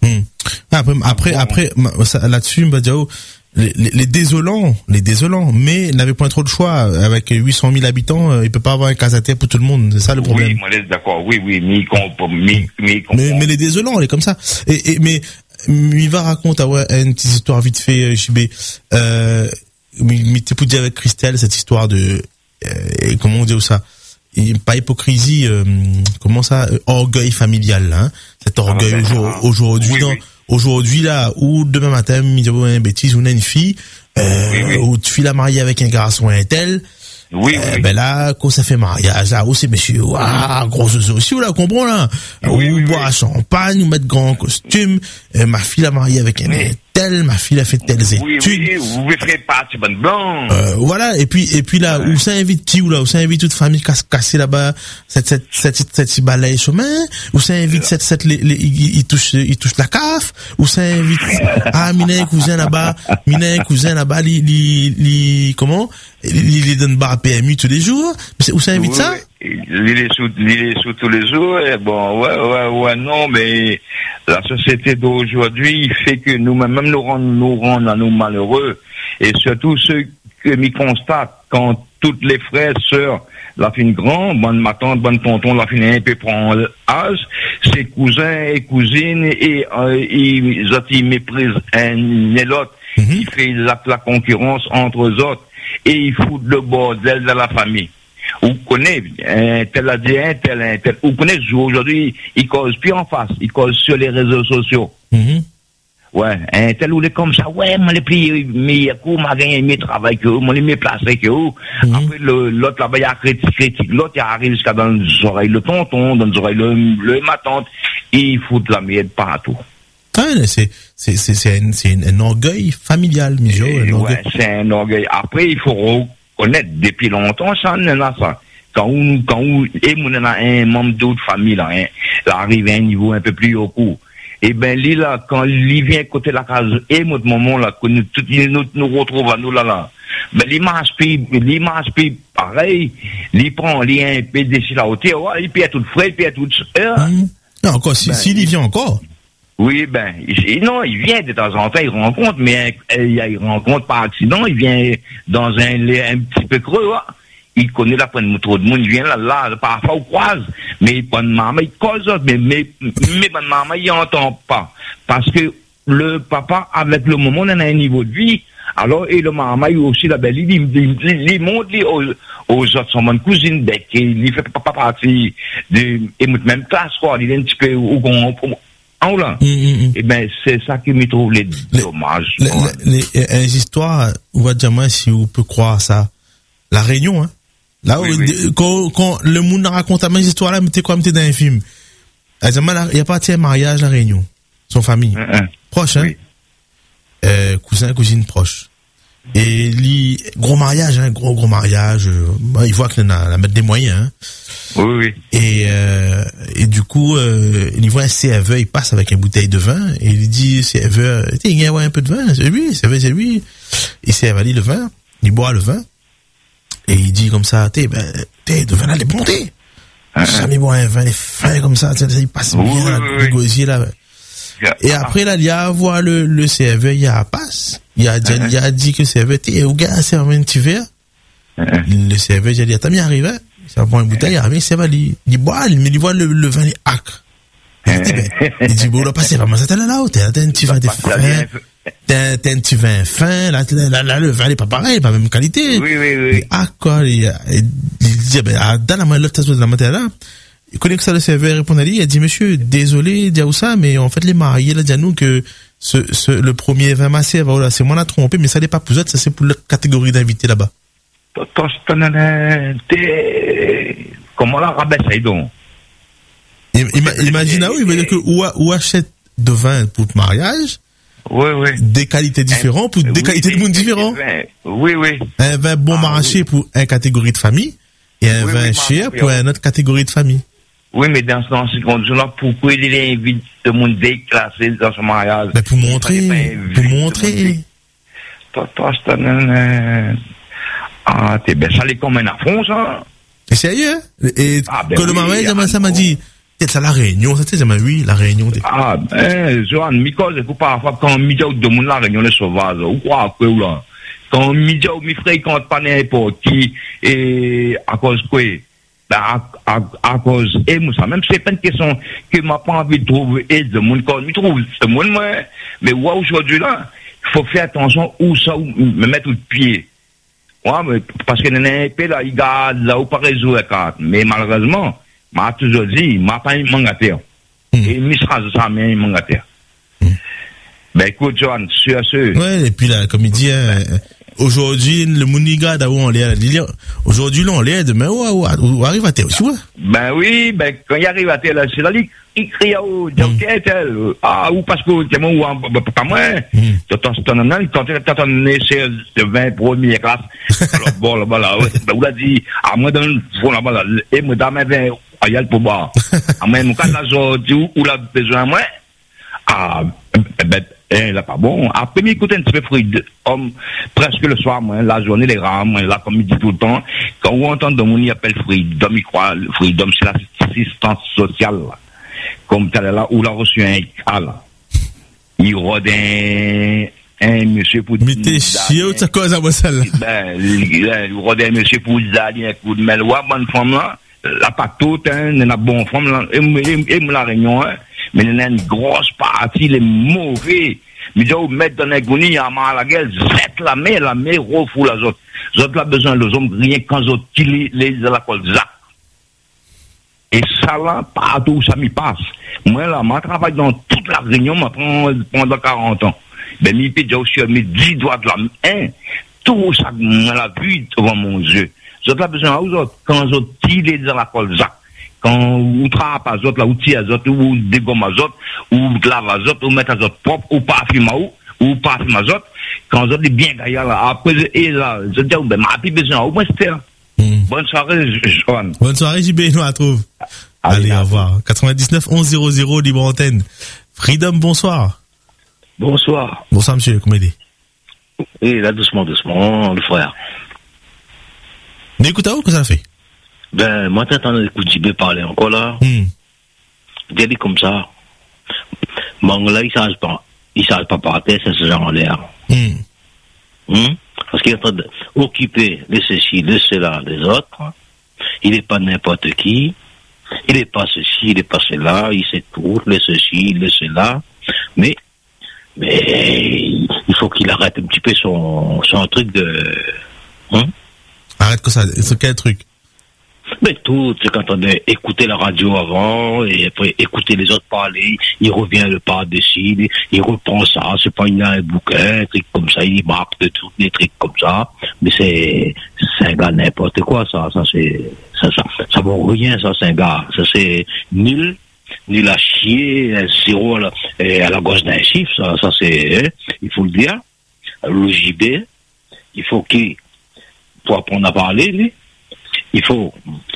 Mmh. Après, après, après, ça, là-dessus, Mbadiao, les, les, les désolants, les désolants, mais il n'avait pas trop de choix. Avec huit cent mille habitants, euh, il peut pas avoir un cas à terre pour tout le monde. C'est ça le problème. Oui, moi, je suis d'accord. Oui, oui, mais, mais, mais, mais, mais les désolants, elle est comme ça. Et, et, mais, il va raconter, ouais, une petite histoire vite fait, J B. Euh, mais t'es pour dire avec Christelle, cette histoire de, euh, comment on dit ça? Et pas hypocrisie, euh, comment ça, euh, orgueil familial, hein. Cet orgueil ah, aujourd'hui, aujourd'hui, oui, dans, oui. aujourd'hui là, ou demain matin, il dit une bêtise, on a une fille, euh, oui, oui. ou tu fille la mariée avec un garçon un tel. Oui, euh, oui. Ben là, quand ça fait mariage, là, où c'est monsieur, waouh, gros zozo aussi, ou là, comprends, là. Oui, ou oui, boire oui. champagne, ou mettre grand costume, euh, ma fille la mariée avec un oui. tel, ma fille a fait telles oui, études. Oui, vous ne ferez pas, c'est bonne blanc. Euh, voilà, et puis, et puis là, ouais. où ça invite qui, ou là, où ça invite toute famille casse, cassée là-bas, cette, cette, cette, cette, cette balaye chemin, où ça invite cette, cette, les, les, il, il touche, il touche la caf, où ça invite, ah, mine, cousin là-bas, mine, cousin là-bas, li, li, li, comment? Il les donne barre P M U tous les jours. Où ça invite oui, ça? Il est sous, il est sous tous les jours. Et bon, ouais, ouais, ouais, non, mais la société d'aujourd'hui fait que nous-mêmes, même nous rendons, nous rendons à nous malheureux. Et surtout ceux que m'y constatent quand toutes les frères, sœurs, la fin grand, bonne ma tante, bonne tonton, la fin un peu prend l'âge, ses cousins et cousines, et, euh, ils, ils méprisent un et l'autre. Mm-hmm. Ils font la, la concurrence entre eux autres. Et ils foutent le bordel de la famille. Vous connaissez, un tel a dit un tel, un tel. Vous connaissez, aujourd'hui, ils causent plus en face, ils causent sur les réseaux sociaux. Mm-hmm. Ouais, un tel ou est comme ça, ouais, moi les plus meilleurs coups, m'a gagné mes travail que vous, moi les mes placés que vous. Mm-hmm. Après, le, l'autre là-bas, il y a critique, critique. L'autre, il arrive jusqu'à dans les oreilles le tonton, dans les oreilles le, le ma tante. Ils foutent la merde partout. Ah, c'est, c'est, c'est, c'est, un, c'est un, un orgueil familial, Mijo. Un orgueil. Ouais, c'est un orgueil. Après, il faut reconnaître, depuis longtemps, ça, on a ça. Quand on, quand on, et on a un membre d'autre famille, là, hein, là, arrive à un niveau un peu plus haut court. Et ben, lui, là, quand il vient côté la case, et notre moment, là, que nous, tout, nous, nous retrouvons à nous, là, là, ben, l'image, puis, l'image, puis, pareil, il prend, il un peu d'ici la hauteur, il perd tout frais, il perd tout, euh, mmh. Non, encore, si, ben, s'il y vient encore. Oui, ben, il, non, il vient de temps en temps, il rencontre, mais il, il rencontre par accident, il vient dans un, un petit peu creux, là. Il connaît la pointe de trop de monde, il vient là, là, parfois, il croise, mais bonne maman, il cause, mais, mais, mais bonne maman, il n'entend pas. Parce que le papa, avec le moment, on a un niveau de vie, alors, et le maman, il aussi, la belle, il, il, il, il montre, il, aux, aux autres, son bonne cousine, dès qu'il fait pas partie de, et même classe, quoi, il est un petit peu, au grand, ah, là. Mm, mm, eh ben, c'est ça qui me trouve les, les dommages. Les, les, les, les histoires, on va dire, moi, si on peut croire ça. La Réunion, hein. Là, oui, où, oui. Quand, quand le monde raconte mes histoires là, mais t'es quoi, mais t'es dans un film. Il y a pas de mariage, la Réunion. Son famille. Mm, mm. Proche, hein. Oui. Euh, cousin, cousine proche. Et lui, gros mariage, hein, gros, gros mariage, euh, bah, il voit qu'il a, la mettre des moyens, hein. Oui, oui. Et, euh, et du coup, euh, il voit un serveur, il passe avec une bouteille de vin, et il dit, serveur, il y a un peu de vin, c'est lui, serveur, c'est lui. Il s'est avalé le vin, il boit le vin, et il dit comme ça, t'es, ben, t'es, de vin là, les bontés. Uh-huh. Jamais boire un vin, les fins comme ça, il passe bien, oui, là, oui, le gosier, là. Yeah. Et après, là, il y a à voir le, le serveur, il y a à passe. Il a, uh-huh. il a dit que le serveur, t'es, au gars, c'est un petit verre. Uh-huh. Le serveur, il a dit, t'as bien arrivé? Ça prend une bouteille, il arrive, c'est va, il, il boit, mais il voit le, le vin, il hack. Il dit, ben, il dit, bon, là, passez vraiment, ça, t'es là, là, t'as un petit vin, t'es fin, t'as un petit vin fin, là, là, là, le vin, il est pas pareil, pas même qualité. Oui, oui, oui. Il hack, quoi, il, il dit, ben, dans la main, l'autre tasse de la main, là, il connaît que ça, le serveur répond à lui, il a dit, monsieur, désolé, dit ça, mais en fait, les mariés, là, dit à nous que ce, ce, le premier vin massé, voilà, c'est moi, on a trompé, mais ça n'est pas pour eux, ça, c'est pour l'autre catégorie d'invités là-bas. Comment la rabaisse donc? Imagine, oui, il veut dire que ou, ou achète de vin pour le mariage. Oui, oui. Des qualités différentes pour des oui, qualités de monde différentes. Oui, oui. Un vin bon ah, marché oui. Pour une catégorie de famille et un oui, vin oui, cher pour une autre catégorie de famille. Oui, mais dans, dans ces conditions-là, pourquoi il invite tout le monde déclassé dans ce mariage? Ben, pour montrer, pour montrer. Ah, t'es ben, ça les comme un affront, ça. Et sérieux, et ah, ben quand oui, le mariage, ça m'a dit, C'est ça, la réunion, c'était, c'est, oui, la réunion. Des... Ah, ben, Johan, Miko, c'est parfois, quand Midi ou de mon la réunion, les sauvages, ou quoi, après, ou là. Quand Midi ou mi fréquente pas n'importe qui, et, à cause quoi? Ben, à, à, à cause, et moi, ça, même si c'est pas une question que m'a pas envie de trouver, et de mon corps, je trouve, c'est mon, moi, mais, ouais, aujourd'hui, là, il faut faire attention où ça, où, me mettre au pied. Ouais, mais, parce que, n'est pas là, il garde, là, où pas résoudre la carte. Mais, malheureusement, m'a toujours dit, m'a pas un mandataire. Mmh. Et Misra, ça m'a un mandataire. Mmh. Ben, écoute, John, sur ce. Ouais, et puis là, comme il dit, hein, aujourd'hui, le Mouniga, d'où on l'est, aujourd'hui, là, on l'est, demain, où, où arrive à terre, tu vois? Ben oui, ben, quand il arrive à terre, là, c'est là, il crie, oh, donc, tel, ah, ou parce que, t'es mon, ou, pas moi, t'entends, t'entends, quand t'entends, c'est de vingt première classe, alors, bon, là, voilà, ben, on l'a dit, à moi, dans le fond, là, voilà, et moi, dans mes vingt, à y aller pour boire. À moi, mon cas, là, je, où l'a besoin, moi, ah, ben, eh, là, pas bon. Après, m'écouter un petit peu Freedom, homme, presque le soir, moi, la journée, les rames, moi, là, comme il dit tout le temps, quand on entend de mon, il appelle Freedom, il croit, Freedom, c'est l'assistance sociale, là. Comme tel là, où l'a reçu un cas, là. Il rôde un, un monsieur pour... Mais t'es chier ou t'as cause à moi, celle-là? Ben, il rôde un monsieur pour d'aller un coup de mêle, ouais, bonne femme, là. La pas toute, hein, il y a bonne femme, là, et, et, et, la réunion, hein. Mais il y a une grosse partie, les mauvais. Mais ils mettre dans l'agonie, il y a mal à la gueule, zette la main, la main, refou la autres. Les autres, là, besoin de hommes, rien quand les autres, les, les, la colle, zac. Et ça, là, partout où ça m'y passe. Moi, là, moi, je travaille dans toute la réunion, moi, pendant quarante ans. Ben, m'y peut déjà aussi, mes dix doigts de la main, hein, tout ça, moi, la vue devant mon yeux. Les autres, là, besoin aux autres, quand les autres, les dans la colle, zac. Quand on travaille à autres, là, ou tire à autres, ou dégomme à autres, ou lave à autres, ou met à autres propre, ou parfume à autres, ou parfume à autres, quand les autres, bien gaillard, là, après, et là, je dis, ben, m'a plus besoin, au moins, c'était, mm. Bonne soirée, Joanne. Bonne soirée, J B, nous la trouve. Allez, Allez au revoir. quatre-vingt-dix-neuf onze zéro zéro, libre antenne. Freedom, bonsoir. Bonsoir. Bonsoir, monsieur, comment il est? Et là, doucement, doucement, le frère. Mais écoute, à où que ça fait? Ben, moi, t'entends l'écoute J B parler encore là. Mm. J'ai dit comme ça. Bon, là, il ne savent pas. Il ne savent pas par terre, c'est ce genre en l'air. Mm. Mm? Parce qu'il est en train d'occuper de ceci, de cela, des autres. Il n'est pas n'importe qui. Il n'est pas ceci, il n'est pas cela. Il sait tout, le ceci, le cela. Mais, mais, il faut qu'il arrête un petit peu son, son truc de... Hein? Arrête que ça, c'est quel truc? Mais tout, c'est quand on a écouté la radio avant, et après écouter les autres parler, il revient le par-dessus, il, il reprend ça, c'est pas, il a un bouquin, un truc comme ça, il marque de tout, des trucs comme ça, mais c'est, c'est un gars n'importe quoi, ça, ça c'est, ça, ça, ça vaut rien, ça, c'est un gars, ça c'est nul, nul à chier, un zéro à la, à la gauche d'un chiffre, ça, ça c'est, hein, il faut le dire, le J B, il faut qu'il, pour apprendre à parler, lui, il faut,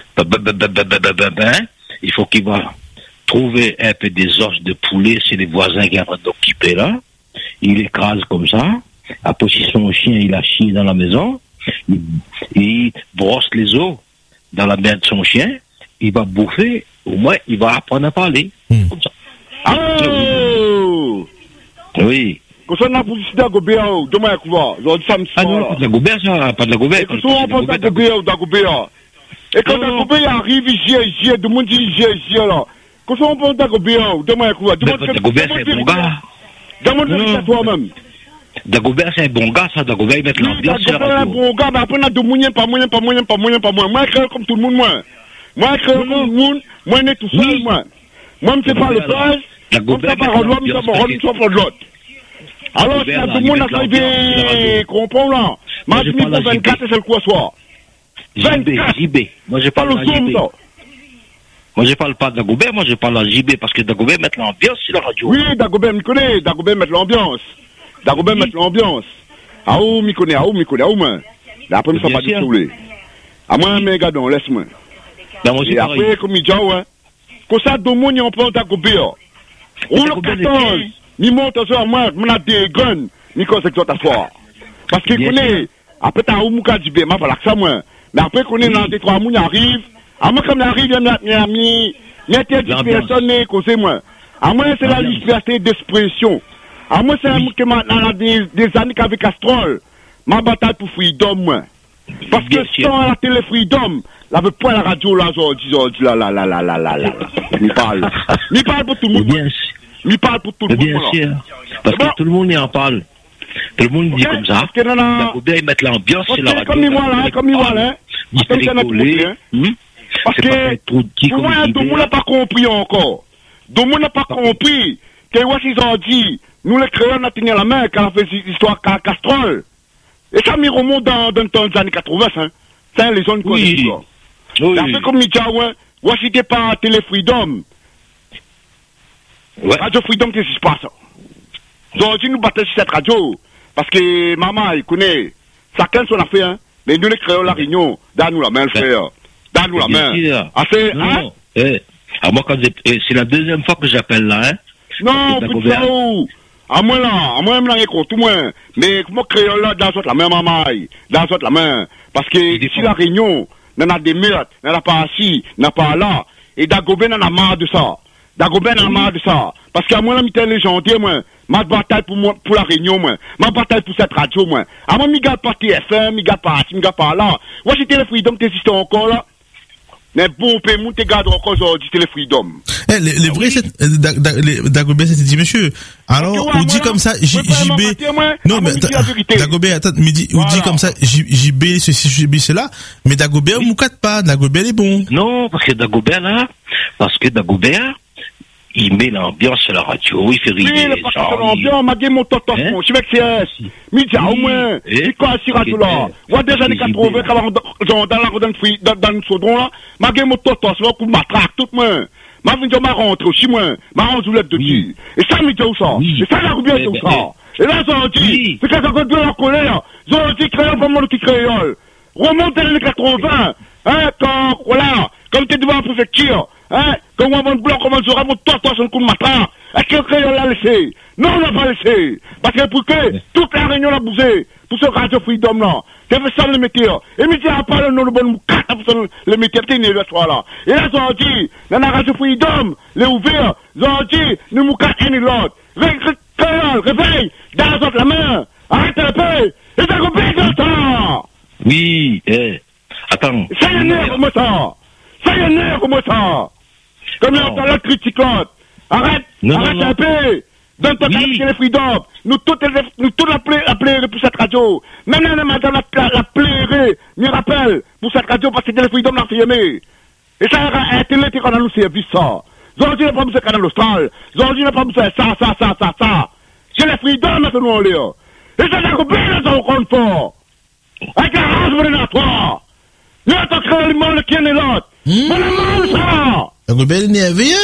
il faut qu'il va trouver un peu des os de poulet chez les voisins qui sont en train d'occuper là. Il écrase comme ça. Après, si son chien, il a chié dans la maison, il, il brosse les os dans la main de son chien, il va bouffer, au moins, il va apprendre à parler. Mmh. Comme ça. Allô! Oui. Concernant la publicité à Gobert, demain, à quoi? Ah non, pas de la Gobert, ça, pas de la Gobert. Et souvent, on pense à Gobert ou d'Agobert. Et quand Agobert arrive ici, ici, tout le monde dit ici, ici, là. Quand on pense à Gobert, demain, à quoi? Dagobert, c'est un bon gars. Demande-le à toi-même. Dagobert, c'est un bon gars, ça, Dagobert, il va être l'ambiance sur la radio. Dagobert, c'est un bon gars, mais après, on a de moyen, pas moyen, pas moyen, pas moyen, pas moyen. Moi, je crée comme tout le monde, moi. Moi, je crée comme tout le monde, moi, je suis tout seul, moi. Moi, je ne fais pas le page, je ne fais pas l'autre, je ne fais pas l'autre. Alors, si tout le monde a arrivé, comprends là. Moi, je mets pour vingt-quatre, c'est le quoi soir. J B, J B. Moi, je parle de J B. Moi, je parle pas de Dagobert, moi, je parle de J B parce que Dagobert met l'ambiance sur la radio. Oui, Dagobert me connaît, Dagobert met l'ambiance. Dagobert met l'ambiance. Ah, où me connaît, ah, où me connaît, ah, où, moi. Mais après, je ne sais pas du tout. À moi, mais gardons, laisse-moi. Et après, comme il dit, ouais. Comme ça, tout le monde, on prend Dagobert. On le quatorze. Ni monte sur moi, on a des guns, ni qu'on sait que tu as fort. Parce qu'il connaît, après t'as un mouka d'I B, ma voilà que ça moi. Mais après qu'on est dans les trois mouns, arrive, à moi comme il arrive, il y a mis, n'interdit personne n'est causé, moi. À moi, c'est la liberté d'expression. À moi, c'est un que maintenant, des, des années qu'avec Castrol, ma bataille pour Freedom, moi. Parce que sans la télé Freedom, là, veut pas la radio, là, aujourd'hui, aujourd'hui, là, là, là, là, là, là, là. M'y parle. M'y parle pour tout le monde. M'y parle pour tout le monde. Bien sûr. Parce que tout le monde y en parle. Tout le monde dit comme ça. Parce que non, non. Il faut bien mettre l'ambiance sur la radio. Comme il voit là, comme il voit là. Il fait rigoler. Parce que, pour moi, tout le monde n'a pas compris encore. Tout le monde n'a pas compris que, ouais, ils ont dit, nous les créons, on a tenu la main quand on fait l'histoire Castrol. Et ça, m'y remonte dans, dans, dans les années quatre-vingts, hein. C'est les zones qu'on dit, quoi. Oui. Après, comme il dit, ouais, ouais, c'était pas Télé Freedom. Ouais. Radio Freedom, qu'est-ce qui se passe? Aujourd'hui, nous battons sur cette radio. Parce que maman, il connaît. Chacun son affaire, hein. Mais nous les créons la réunion. Donne-nous la main, le frère. Donne-nous la main. Assez, hein? Eh, à moi, quand c'est la deuxième fois que j'appelle là, hein? Non, putain, où? À moi là, à moi même là, écoute, tout moins. Mais comment créer là, dans la main, maman, dans la main. Parce que si la réunion, n'en a des meurtres, n'en a pas assis, n'en a pas là. Et Dagobé n'en a marre de ça. Dagobé n'en a marre de ça. Parce qu'à moi, là, m'était légendaire, moi. Ma bataille pour moi, pour la réunion, moi. Ma bataille pour cette radio, moi. À moi, m'y garde pas T F M, m'y garde pas assis, m'y garde pas là. Moi, j'ai Télé Freedom, t'existes encore là. Mais bon, paiement, t'es garde encore aujourd'hui, Télé Freedom. Eh, les, les vrais, c'est, Dagobé, c'était dit, monsieur. Alors, on dit comme ça, J B. Non, mais, Dagobé, attends, mais dit, on dit comme ça, J B, ceci, J B, cela. Mais Dagobé, on moucate pas. Dagobé, il est bon. Non, parce que Dagobé, là, parce que Dagobé, il met l'ambiance sur la radio, il fait rire. Oui, il pas l'ambiance, m'a dit mon tonton, je suis avec C S. Midi, au moins, il quoi, si radio là. Moi, des années quatre-vingts, quand dans la rue dans le chaudron là, m'a dit mon tonton, c'est un coup de matraque, tout le monde. M'a vu dire, m'a rentré aussi, moi, m'a rentré roulette de qui. Et ça, m'a dit où ça. Et ça, la rue bien où ça. Et là, ils ont dit, c'est quand ça de la colère. Ils ont dit, créole, comme le petit créole. Remontez les quatre-vingts, hein, quand, voilà, comme t'es devant la préfecture. Hein? Quand on va de blanc, comment j'aurai mon toi, toi, sur le coup de matin? Est-ce que le crayon l'a laissé? Non, on l'a pas laissé. Parce que pour que toute la réunion l'a bougé, pour ce Radio Freedom là, j'ai fait ça le métier. Et métier a pas le nom de bon moucata pour ça le métier, t'es né le soir là. Et là, ils ont dit, dans la Radio Freedom, les ouverts, ils ont dit, nous moucata un et l'autre. Crayon, réveille, dans la main, arrête la paix, et t'as coupé de ça. Oui, eh, attends. Ça y est, comme ça. Ça y est, comme ça. Comme il y a la critique l'autre. Arrête, non, arrête non, un peu. Donne ton oui. Télé Freedom. Nous tous, nous tous la plairer pour cette radio. Même la madame la, la plairer, me rappelle, pour cette radio, parce que Télé Freedom l'a fait aimer. Et ça, un télé, qu'on a nous servi ça. Aujourd'hui, on n'a pas besoin de canal austral. Aujourd'hui, on n'a pas besoin de ça, ça, ça, ça, ça. Télé Freedom, maintenant, on l'est. Et ça, c'est bien, ça, on compte fort. Avec la rage, vous l'avez à toi. Nous, on t'a créé le monde qui est l'autre. On a marre de ça. Dagobé, il n'est rien.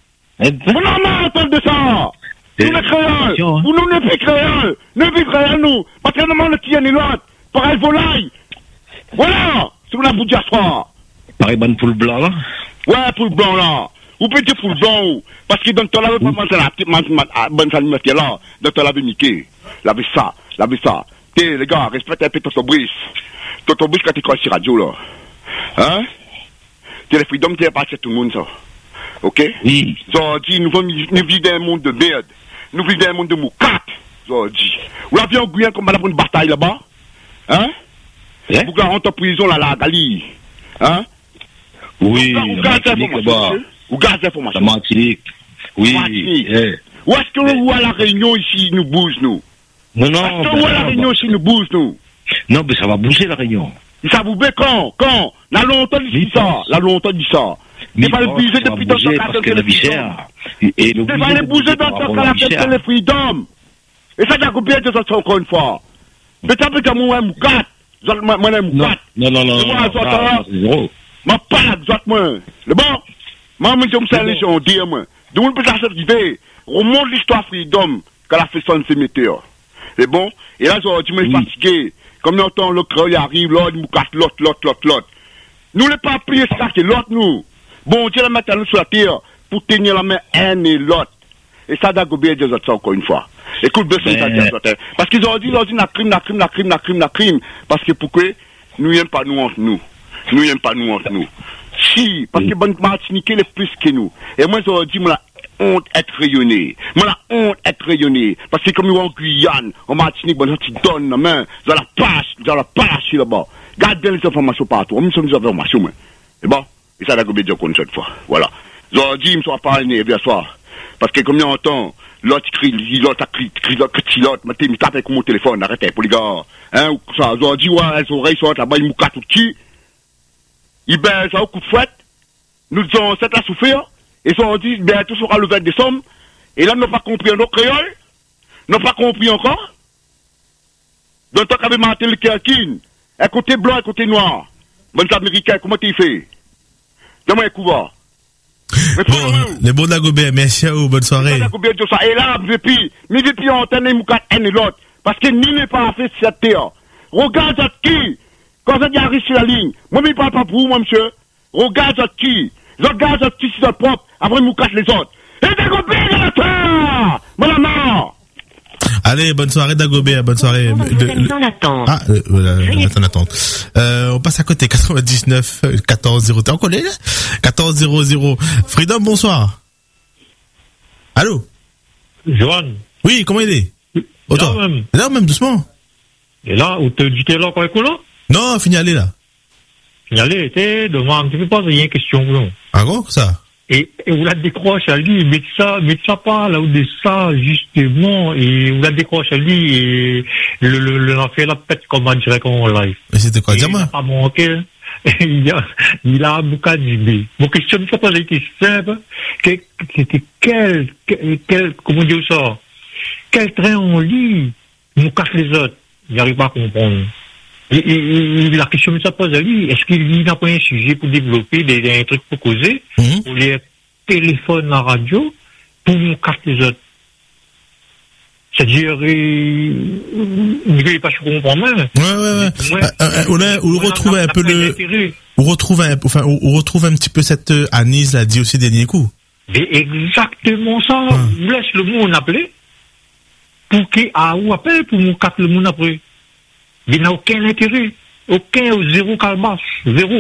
On a marre de ça. Nous, les créoles. Vous nous, ne plus créoles. Ne plus créoles, nous. Parce que le monde qui est l'autre. Pareil, volaille. Voilà. C'est la bouche à soir. Pareil, bonne poule blanc, là. Ouais, poule blanc, là. Ou petit poule blanc, parce que dans ton lave, pas manger la petite, bonne salimatière, là. Dans ton lave, niqué. Lave ça. Lave ça. T'es, les gars, respectez un peu Toto Brice. Toto Brice, quand tu crois sur radio, là. Hein? Télé Freedom, t'es pas chez tout le monde, ça. Ok? Oui. Aujourd'hui, nous vivons dans un monde de merde. Nous vivons dans un monde de moucate. Aujourd'hui. Vous l'avez en Guyane comme pour une bataille là-bas? Hein? Yeah. Vous rentrez en prison là, la Gali. Hein? Oui. Vous gardez l'information. Vous gardez l'information. La Martinique. Oui. Martinique. Yeah. Où est-ce que vous voyez la réunion ici, nous bouge, nous? Non, non. Est-ce que vous voyez la réunion ici, nous bouge, nous? Non, mais ça va bouger la réunion. Et ça vous fait quand? Quand? La longtemps dit ça. La longtemps dit ça. Il va le bouger depuis dans ta parce que la vie chère. Et le il va le bouger dans ta carte de Freedom. Et ça, t'as coupé de ça encore une fois. Peut-être que moi, je suis quatre. Moi, je suis quatre. Non, non, non. C'est zéro. Ma pas exactement. Le bon? Moi, je me suis légendaire, moi. Donc, on peut s'arriver. Remonte l'histoire Freedom qu'elle a fait sans ses météores. C'est bon? Et là, je me suis fatigué. Comme on entend le creux, il arrive, l'autre, il me casse l'autre, l'autre, l'autre, l'autre. Nous ne pas prier ça, c'est l'autre, nous. Bon Dieu, la mettre à nous sur la terre pour tenir la main un et l'autre. Et ça, Dagobé, des autres, ça, encore une fois. Écoute, bien, ça, des autres. Parce qu'ils ont dit, ils ont dit, la crime, la crime, la crime, la crime, la crime. Parce que pourquoi? Nous n'aimons pas nous entre nous. Nous n'aimons pas nous entre nous. Si, parce que bonne Martinique, elle est plus que nous. Et moi, je dis, moi, la honte être rayonnée. Moi, la honte être rayonnée. Parce que comme nous en Guyane, en Martinique, bon, tu donnes la main, dans la passe, dans la passe là-bas. Garde bien les informations partout. Nous sommes des informations, moi. Et bon, et ça, d'accord, bien qu'on cette fois. Voilà. Je dis, je ne suis pas parlé, bien soir. Parce que comme on entend, l'autre crie, l'autre crie, crie, l'autre crie, l'autre, mais tu tapes avec mon téléphone, arrêtez, pour les gars. Hein, ou ça, je dis, ouais, les oreilles sont là-bas, ils mouquent tout petit. Ils baissent au coup de fouette. Nous avons cette à souffrir. Et ça, on dit, ben, tout sera le vingt décembre. Et là, nous n'avons pas compris nos créoles. Nous n'avons pas compris encore. Donc, tant qu'avait maté le Kirkin, un côté blanc, un côté noir. Bon, américain, comment tu fais? Donne-moi un coup voir. Bon, les bons de la Gobert, merci à vous, bonne soirée. Et là, je puis, mais depuis, on t'en est moukat un et l'autre. Parce que ni n'est pas fait cette terre. Regarde à qui? Quand ça arrive sur la ligne, moi, je ne parle pas pour vous, moi, monsieur. Regarde à qui? Regarde à qui, c'est notre propre. Après, nous casse les autres. Et Dagobert de la terre! Mon mort! Allez, bonne soirée Dagobert, bonne soirée. Dans l'attente. Ah, euh, voilà, en attente. Euh, on passe à côté, quatre-vingt-dix-neuf, quatorze zéro. T'es en collé, là? quatorze zéro zéro. Freedom, bonsoir. Allô? Johan. Oui, comment il est? Autant. Là, même. Là, même, doucement. Et là, où te dis-tu là, quoi, là? Non, fini aller, là. Fini aller, t'es devant, tu peux pas, il y a une question, non? Ah bon, ça? Et, et vous la décroche à lui, mais ça, mais ça pas, là, où de ça, justement, et vous la décroche à lui, et le, le, le, a fait la pète, comme on dirait qu'on live. Mais c'était quoi, diamant? Il a pas manqué. Il a, il a un boucan d'idées. Mon question, ça pas été simple. Que, c'était quel, quel, quel, comment dire ça? Quel train on lit, nous casse les autres. Il n'arrive pas à comprendre. Et, et, et la question que ça pose à lui, est-ce qu'il n'a pas un sujet pour développer des, des trucs pour causer, mmh. pour les téléphones, la radio, pour nous casser les autres? C'est-à-dire, il n'est pas sûr qu'on comprend même. Ouais, ouais, ouais. ouais. Euh, euh, on, a, on retrouve un peu le, on retrouve un, enfin, on retrouve un petit peu cette euh, Anis l'a dit aussi dernier coup. Mais exactement ça. Hum. On laisse le monde appeler pour qu'il a ou appelle pour nous casser le monde après. Il n'a aucun intérêt. Aucun, zéro calbasse. Zéro.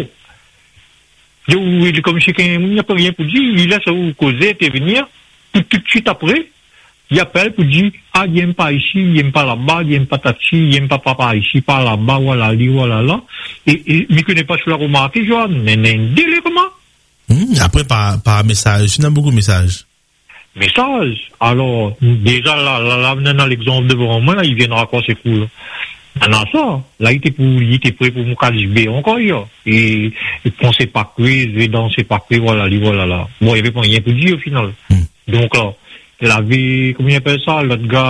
Il est comme chacun, il n'y a pas rien pour dire. Il laisse vous causer, intervenir. Tout, tout de suite après, il appelle pour dire, ah, il n'aime pas ici, il n'aime pas là-bas, il n'aime pas tachi, il n'aime pas papa ici, pas là-bas, voilà, li, voilà, là. Et, et, il ne connaît pas sur la remarque, Johan. Mais, mais, délai comment? Mmh, après, par, par message. Il y a beaucoup de messages. Message? Alors, déjà, là, là, là, dans l'exemple devant moi, là, il viendra quoi, c'est cool. Maintenant, ça, là, il était pour, il était prêt pour mon calibre encore, là. Et, et pensait pas que, et danser pas que, voilà, li, voilà, là. Bon, il n'y avait pas rien pour dire, au final. Mmh. Donc, là, il avait, comment il appelle ça, l'autre gars,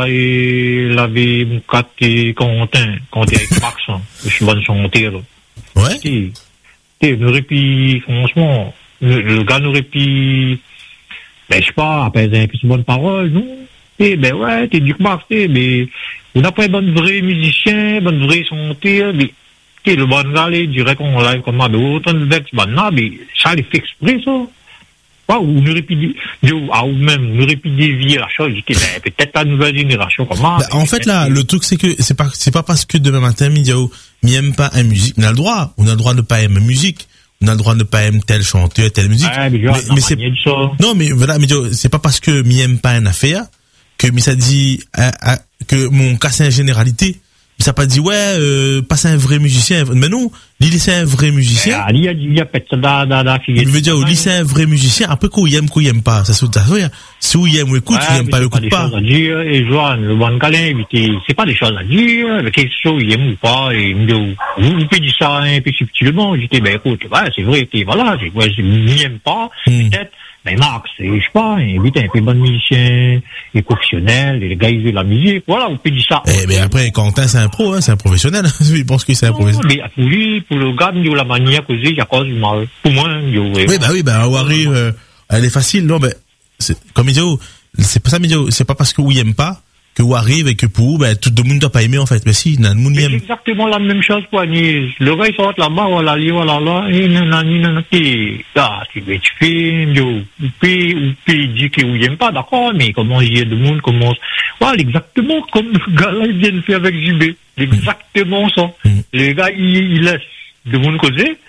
il avait Moukat et Quentin, Quentin avec Max, hein, je suis bonne santé, là. Ouais. Tu sais, n'aurait pu, franchement, le, le gars n'aurait pu, ben, je sais pas, apaiser un peu de bonnes paroles, non? Eh, ben, ouais, t'es du Max, t'es, mais, on n'a pas un bon vrai musicien, bon vrai santé, mais, t'es, le bon gars, il dirait qu'on live comme ça, mais autant de bêtes, ben, non, mais, ça, il fait exprès, ça. Ah, ou on aurait pu, ah, ou même, on aurait pu dévier la chose, je dis, ben, peut-être la nouvelle génération, comment? Bah, en fait, là, le truc, c'est que, c'est pas, c'est pas parce que demain matin, Midiao, n'aime pas une musique, on a le droit, on a le droit de ne pas aimer musique, on a le droit de ne pas aimer tel chanteur, telle musique. Ah, mais, mais, mais c'est, non, mais voilà, Midiao, c'est pas parce que m'aime pas une affaire, que, mais ça dit, euh, euh, que mon cas, c'est une généralité. Ça pas dit, ouais, euh, pas c'est un vrai musicien. Mais non, Lily c'est un vrai musicien. Il y a, il y a peut-être ça dans la figure. Il veut dire, Lily c'est un vrai musicien. Après, qu'on y aime, qu'on y aime pas. Ça se fait, hein. Si on y aime ou écoute, tu n'aimes pas, le écoute pas. C'est pas des choses à dire, et Joanne, le bon câlin, c'est pas des choses à dire, mais quelque chose, il aime ou pas, et vous, vous pouvez dire ça un peu subtilement. J'étais, ben, écoute, ouais, c'est vrai, t'es, voilà, c'est, ouais, il aime pas, peut-être. Mais Max, je sais pas, invite un peu bon musicien, et professionnel, et les gars, ils veulent la musique, voilà, on peut dire ça. Eh, mais après, Quentin, c'est un pro, hein, c'est un professionnel. Il pense que c'est un professionnel. Mais pour lui, pour le gars, la manière causée, il y a cause du mal. Pour moi, il oui, bah oui, bah, on arrive, euh, elle est facile, non, mais, c'est, comme il dit, c'est pas ça, mais c'est pas parce que vous aime pas, que vous arrive et que pour vous, ben, tout le monde doit pas aimer, en fait. Mais si, tout le monde aime. C'est exactement la même chose pour Agnès. Le gars, il sort là-bas, voilà, voilà, là, et nanani, nanani, ah, tu veux, tu fais, yo, ou peut, ou peut dire que vous aime pas, d'accord, mais comment il y a de monde commence, voilà, exactement comme le gars, là, il vient de faire avec J B. Exactement ça. Mm. Le gars, il, il laisse de monde causer,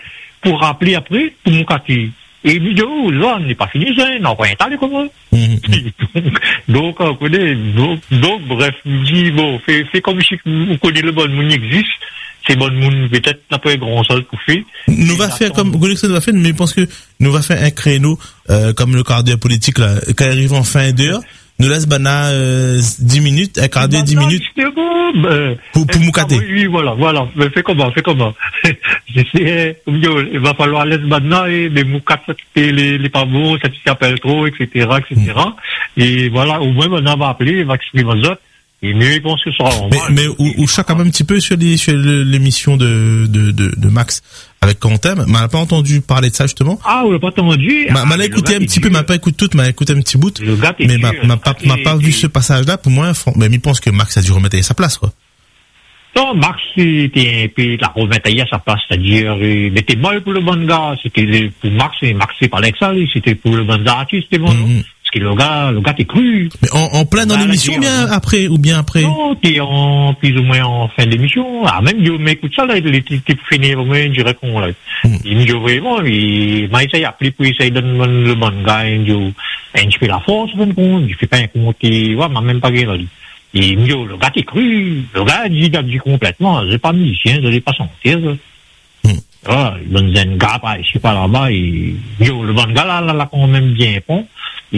pour rappeler après, pour mon quartier. Et il me dit, oh, là, on n'est pas fini, ça, non, rien t'aller comme ça. Mm-hmm. Donc, on connaît, donc, donc, bref, il dit, bon, fais, fais comme si on connaît le bon monde existe. C'est bon monde, peut-être, n'a pas grand chose pour faire. Nous va faire comme, Golexon va faire, mais je pense que nous va faire un créneau, euh, comme le quart d'heure politique, là, quand il arrive en fin d'heure, nous laisse bana, euh, dix minutes, un quart d'heure, dix minutes. Bon, ben, pour, pour moukater. Oui, oui, voilà, voilà. Mais fais comment, fais comment. J'essaie, il va falloir laisser maintenant, mais moukat, les, les, les pas bons, ça s'appelle trop, et cetera, et cetera. Mm. Et voilà, au moins, maintenant, on va appeler, il va exprimer aux autres. Et mieux, je pense que ça sera Mais, mais, ou, ou chaque même un petit peu sur les, sur l'émission de, de, de, de Max avec Quentin, m'a n'a pas entendu parler de ça, justement. Ah, on l'a pas entendu. M'a, ah, m'a écouté un petit peu, m'a pas écouté tout, m'a écouté un petit bout. Le gars mais m'a, m'a pas, m'a pas vu ce passage-là, pour moi, mais il pense que Max a dû remettre à sa place, quoi. Non, Max, c'était un peu la remettre à sa place, c'est-à-dire, il était mal pour le bon gars, c'était, pour Max, Max, c'est pas avec ça, c'était pour le bon artiste, c'était bon, mm-hmm. Parce que le gars, le gars t'es cru. Mais en, en plein dans l'émission, ou bien après, ou bien après? Non, t'es en, plus ou moins en fin d'émission. Ah, même, je m'écoute ça, là, il était fini, au moins, je réponds, là. Mm. Il me dit vraiment, il m'a essayé d'appeler pour essayer de donner le bon gars, il me dit, un petit peu la force, au fin de compte, il fait pas un compte, il, ouais, m'a même pas gagné, là. Et il me dit, le gars t'es cru. Le gars, il dit, dit complètement, j'ai pas musicien, je l'ai pas senti, ça. Mm. Ah, il donne un gars, je sais pas là-bas, et, yo, le bon gars, là, là, là, quand même bien bon.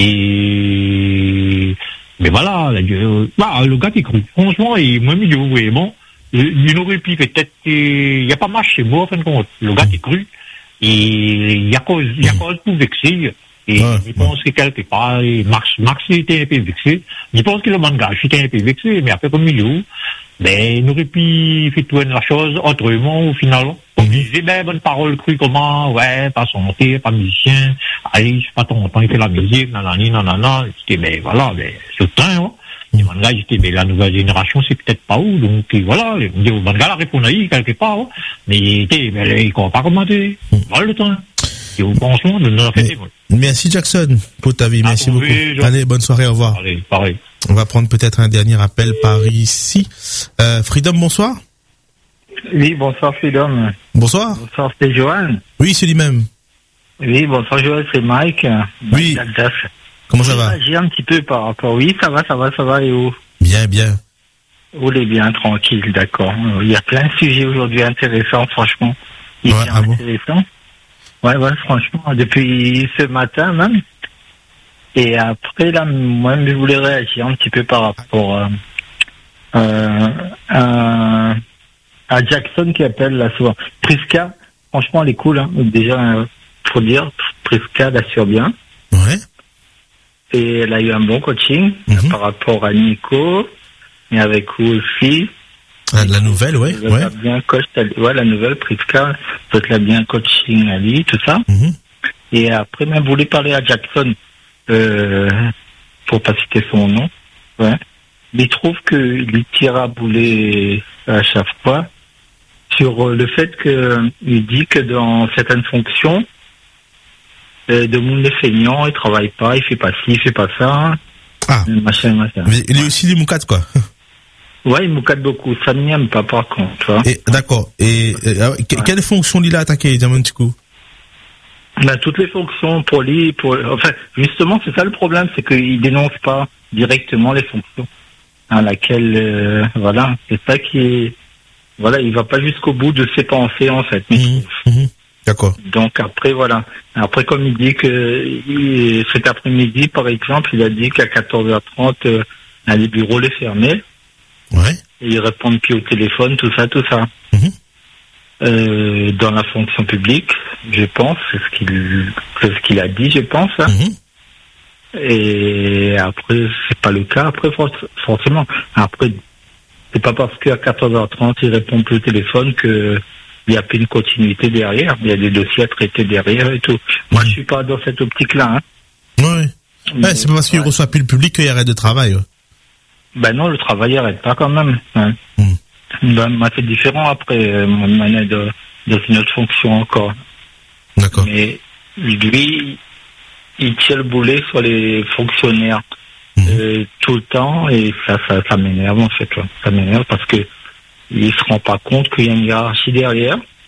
Et, mais voilà, euh, bah, le gars t'es cru. Franchement, et moi, je me dis, oui, bon, il aurait pu peut-être, il n'y a pas marche chez moi, en fin de compte. Le gars t'es cru. Et il y a cause, il y a cause pour vexer. Et ouais, je pense ouais. que quelque part, Max, Max était un peu vexé. Je pense que le bon gars, était un peu vexé, mais après, comme il dit, ben, il aurait pu faire tourner la chose autrement, au final. On disait, ben, bonne parole crue, comment, ouais, pas santé, pas musicien, allez, c'est pas ton temps, il fait la musique, nanani, nanana, c'était, ben, voilà, ben, c'est le temps, hein. Les bon gars, j'étais, ben, la nouvelle génération, c'est peut-être pas où, donc, voilà, les bon gars, la réponse à y, quelque part, hein. Mais, il était, ben, il ne croit pas commenter. Voilà le temps. Et au pensement de notre fête, merci Jackson pour ta vie, merci beaucoup. Allez, bonne soirée, au revoir. Allez, pareil. On va prendre peut-être un dernier appel par ici. Euh, Freedom, bonsoir. Oui, bonsoir Freedom. Bonsoir. Bonsoir, c'est Johan. Oui, c'est lui-même. Oui, bonsoir Johan, c'est Mike. Oui. Mike Comment ça va? J'ai un petit peu par rapport. Oui, ça va, ça va, ça va, et où? Bien, bien. Où est bien, tranquille, d'accord. Il y a plein de sujets aujourd'hui intéressants, franchement. Ouais, ah bon? Intéressant. Ouais, ouais, franchement, depuis ce matin même. Et après, là, moi, je voulais réagir un petit peu par rapport euh, euh, à, à Jackson qui appelle là souvent. Priska, franchement, elle est cool. Hein. Déjà, euh, pour dire, Priska, elle assure bien. Ouais. Et elle a eu un bon coaching mm-hmm. par rapport à Nico, mais avec vous aussi. Ah, la nouvelle, ouais. Ouais. La bien coach, ouais, la nouvelle Priska, peut l'a bien coaching à lui, tout ça. Mm-hmm. Et après, même, vous voulez parler à Jackson. Euh, pour pas citer son nom, ouais. Mais il trouve qu'il tire à boulet à chaque fois sur le fait que il dit que dans certaines fonctions, euh, de monde est feignant, il travaille pas, il fait pas ci, il fait pas ça, ah. machin, machin. Mais il est aussi les moukates, quoi. Ouais, il moucate beaucoup, ça ne m'aime pas par contre, tu vois. Et, d'accord. Et, euh, ouais. Quelle fonction il a attaqué, dis-moi un petit coup? Ben, toutes les fonctions pour lui, pour, enfin, justement, c'est ça le problème, c'est qu'il dénonce pas directement les fonctions à laquelle, euh, voilà, c'est ça qui est, voilà, il va pas jusqu'au bout de ses pensées, en fait. Mmh, mmh, d'accord. Donc après, voilà. Après, comme il dit que, il, cet après-midi, par exemple, il a dit qu'à quatorze heures trente, euh, les bureaux les fermaient. Ouais. Et ils répondent plus au téléphone, tout ça, tout ça. Mmh. Euh, dans la fonction publique, je pense, c'est ce qu'il, c'est ce qu'il a dit, je pense. Hein. Mmh. Et après, c'est pas le cas. Après, forcément, après, c'est pas parce qu'à quatorze heures trente, il répond plus au téléphone que il y a plus une continuité derrière. Il y a des dossiers à traiter derrière et tout. Mmh. Moi, je suis pas dans cette optique-là. Hein. Oui. Mais, ouais, c'est pas parce qu'il ouais. reçoit plus le public qu'il arrête de travail. Ouais. Ben non, le travail arrête pas quand même. Hein. Mmh. Ben, moi, c'est différent après, euh, mon manière de, de une autre fonction encore. D'accord. Mais lui, il tire le boulet sur les fonctionnaires mmh. euh, tout le temps et ça, ça, ça m'énerve en fait. Ouais. Ça m'énerve parce que il se rend pas compte qu'il y a une hiérarchie derrière.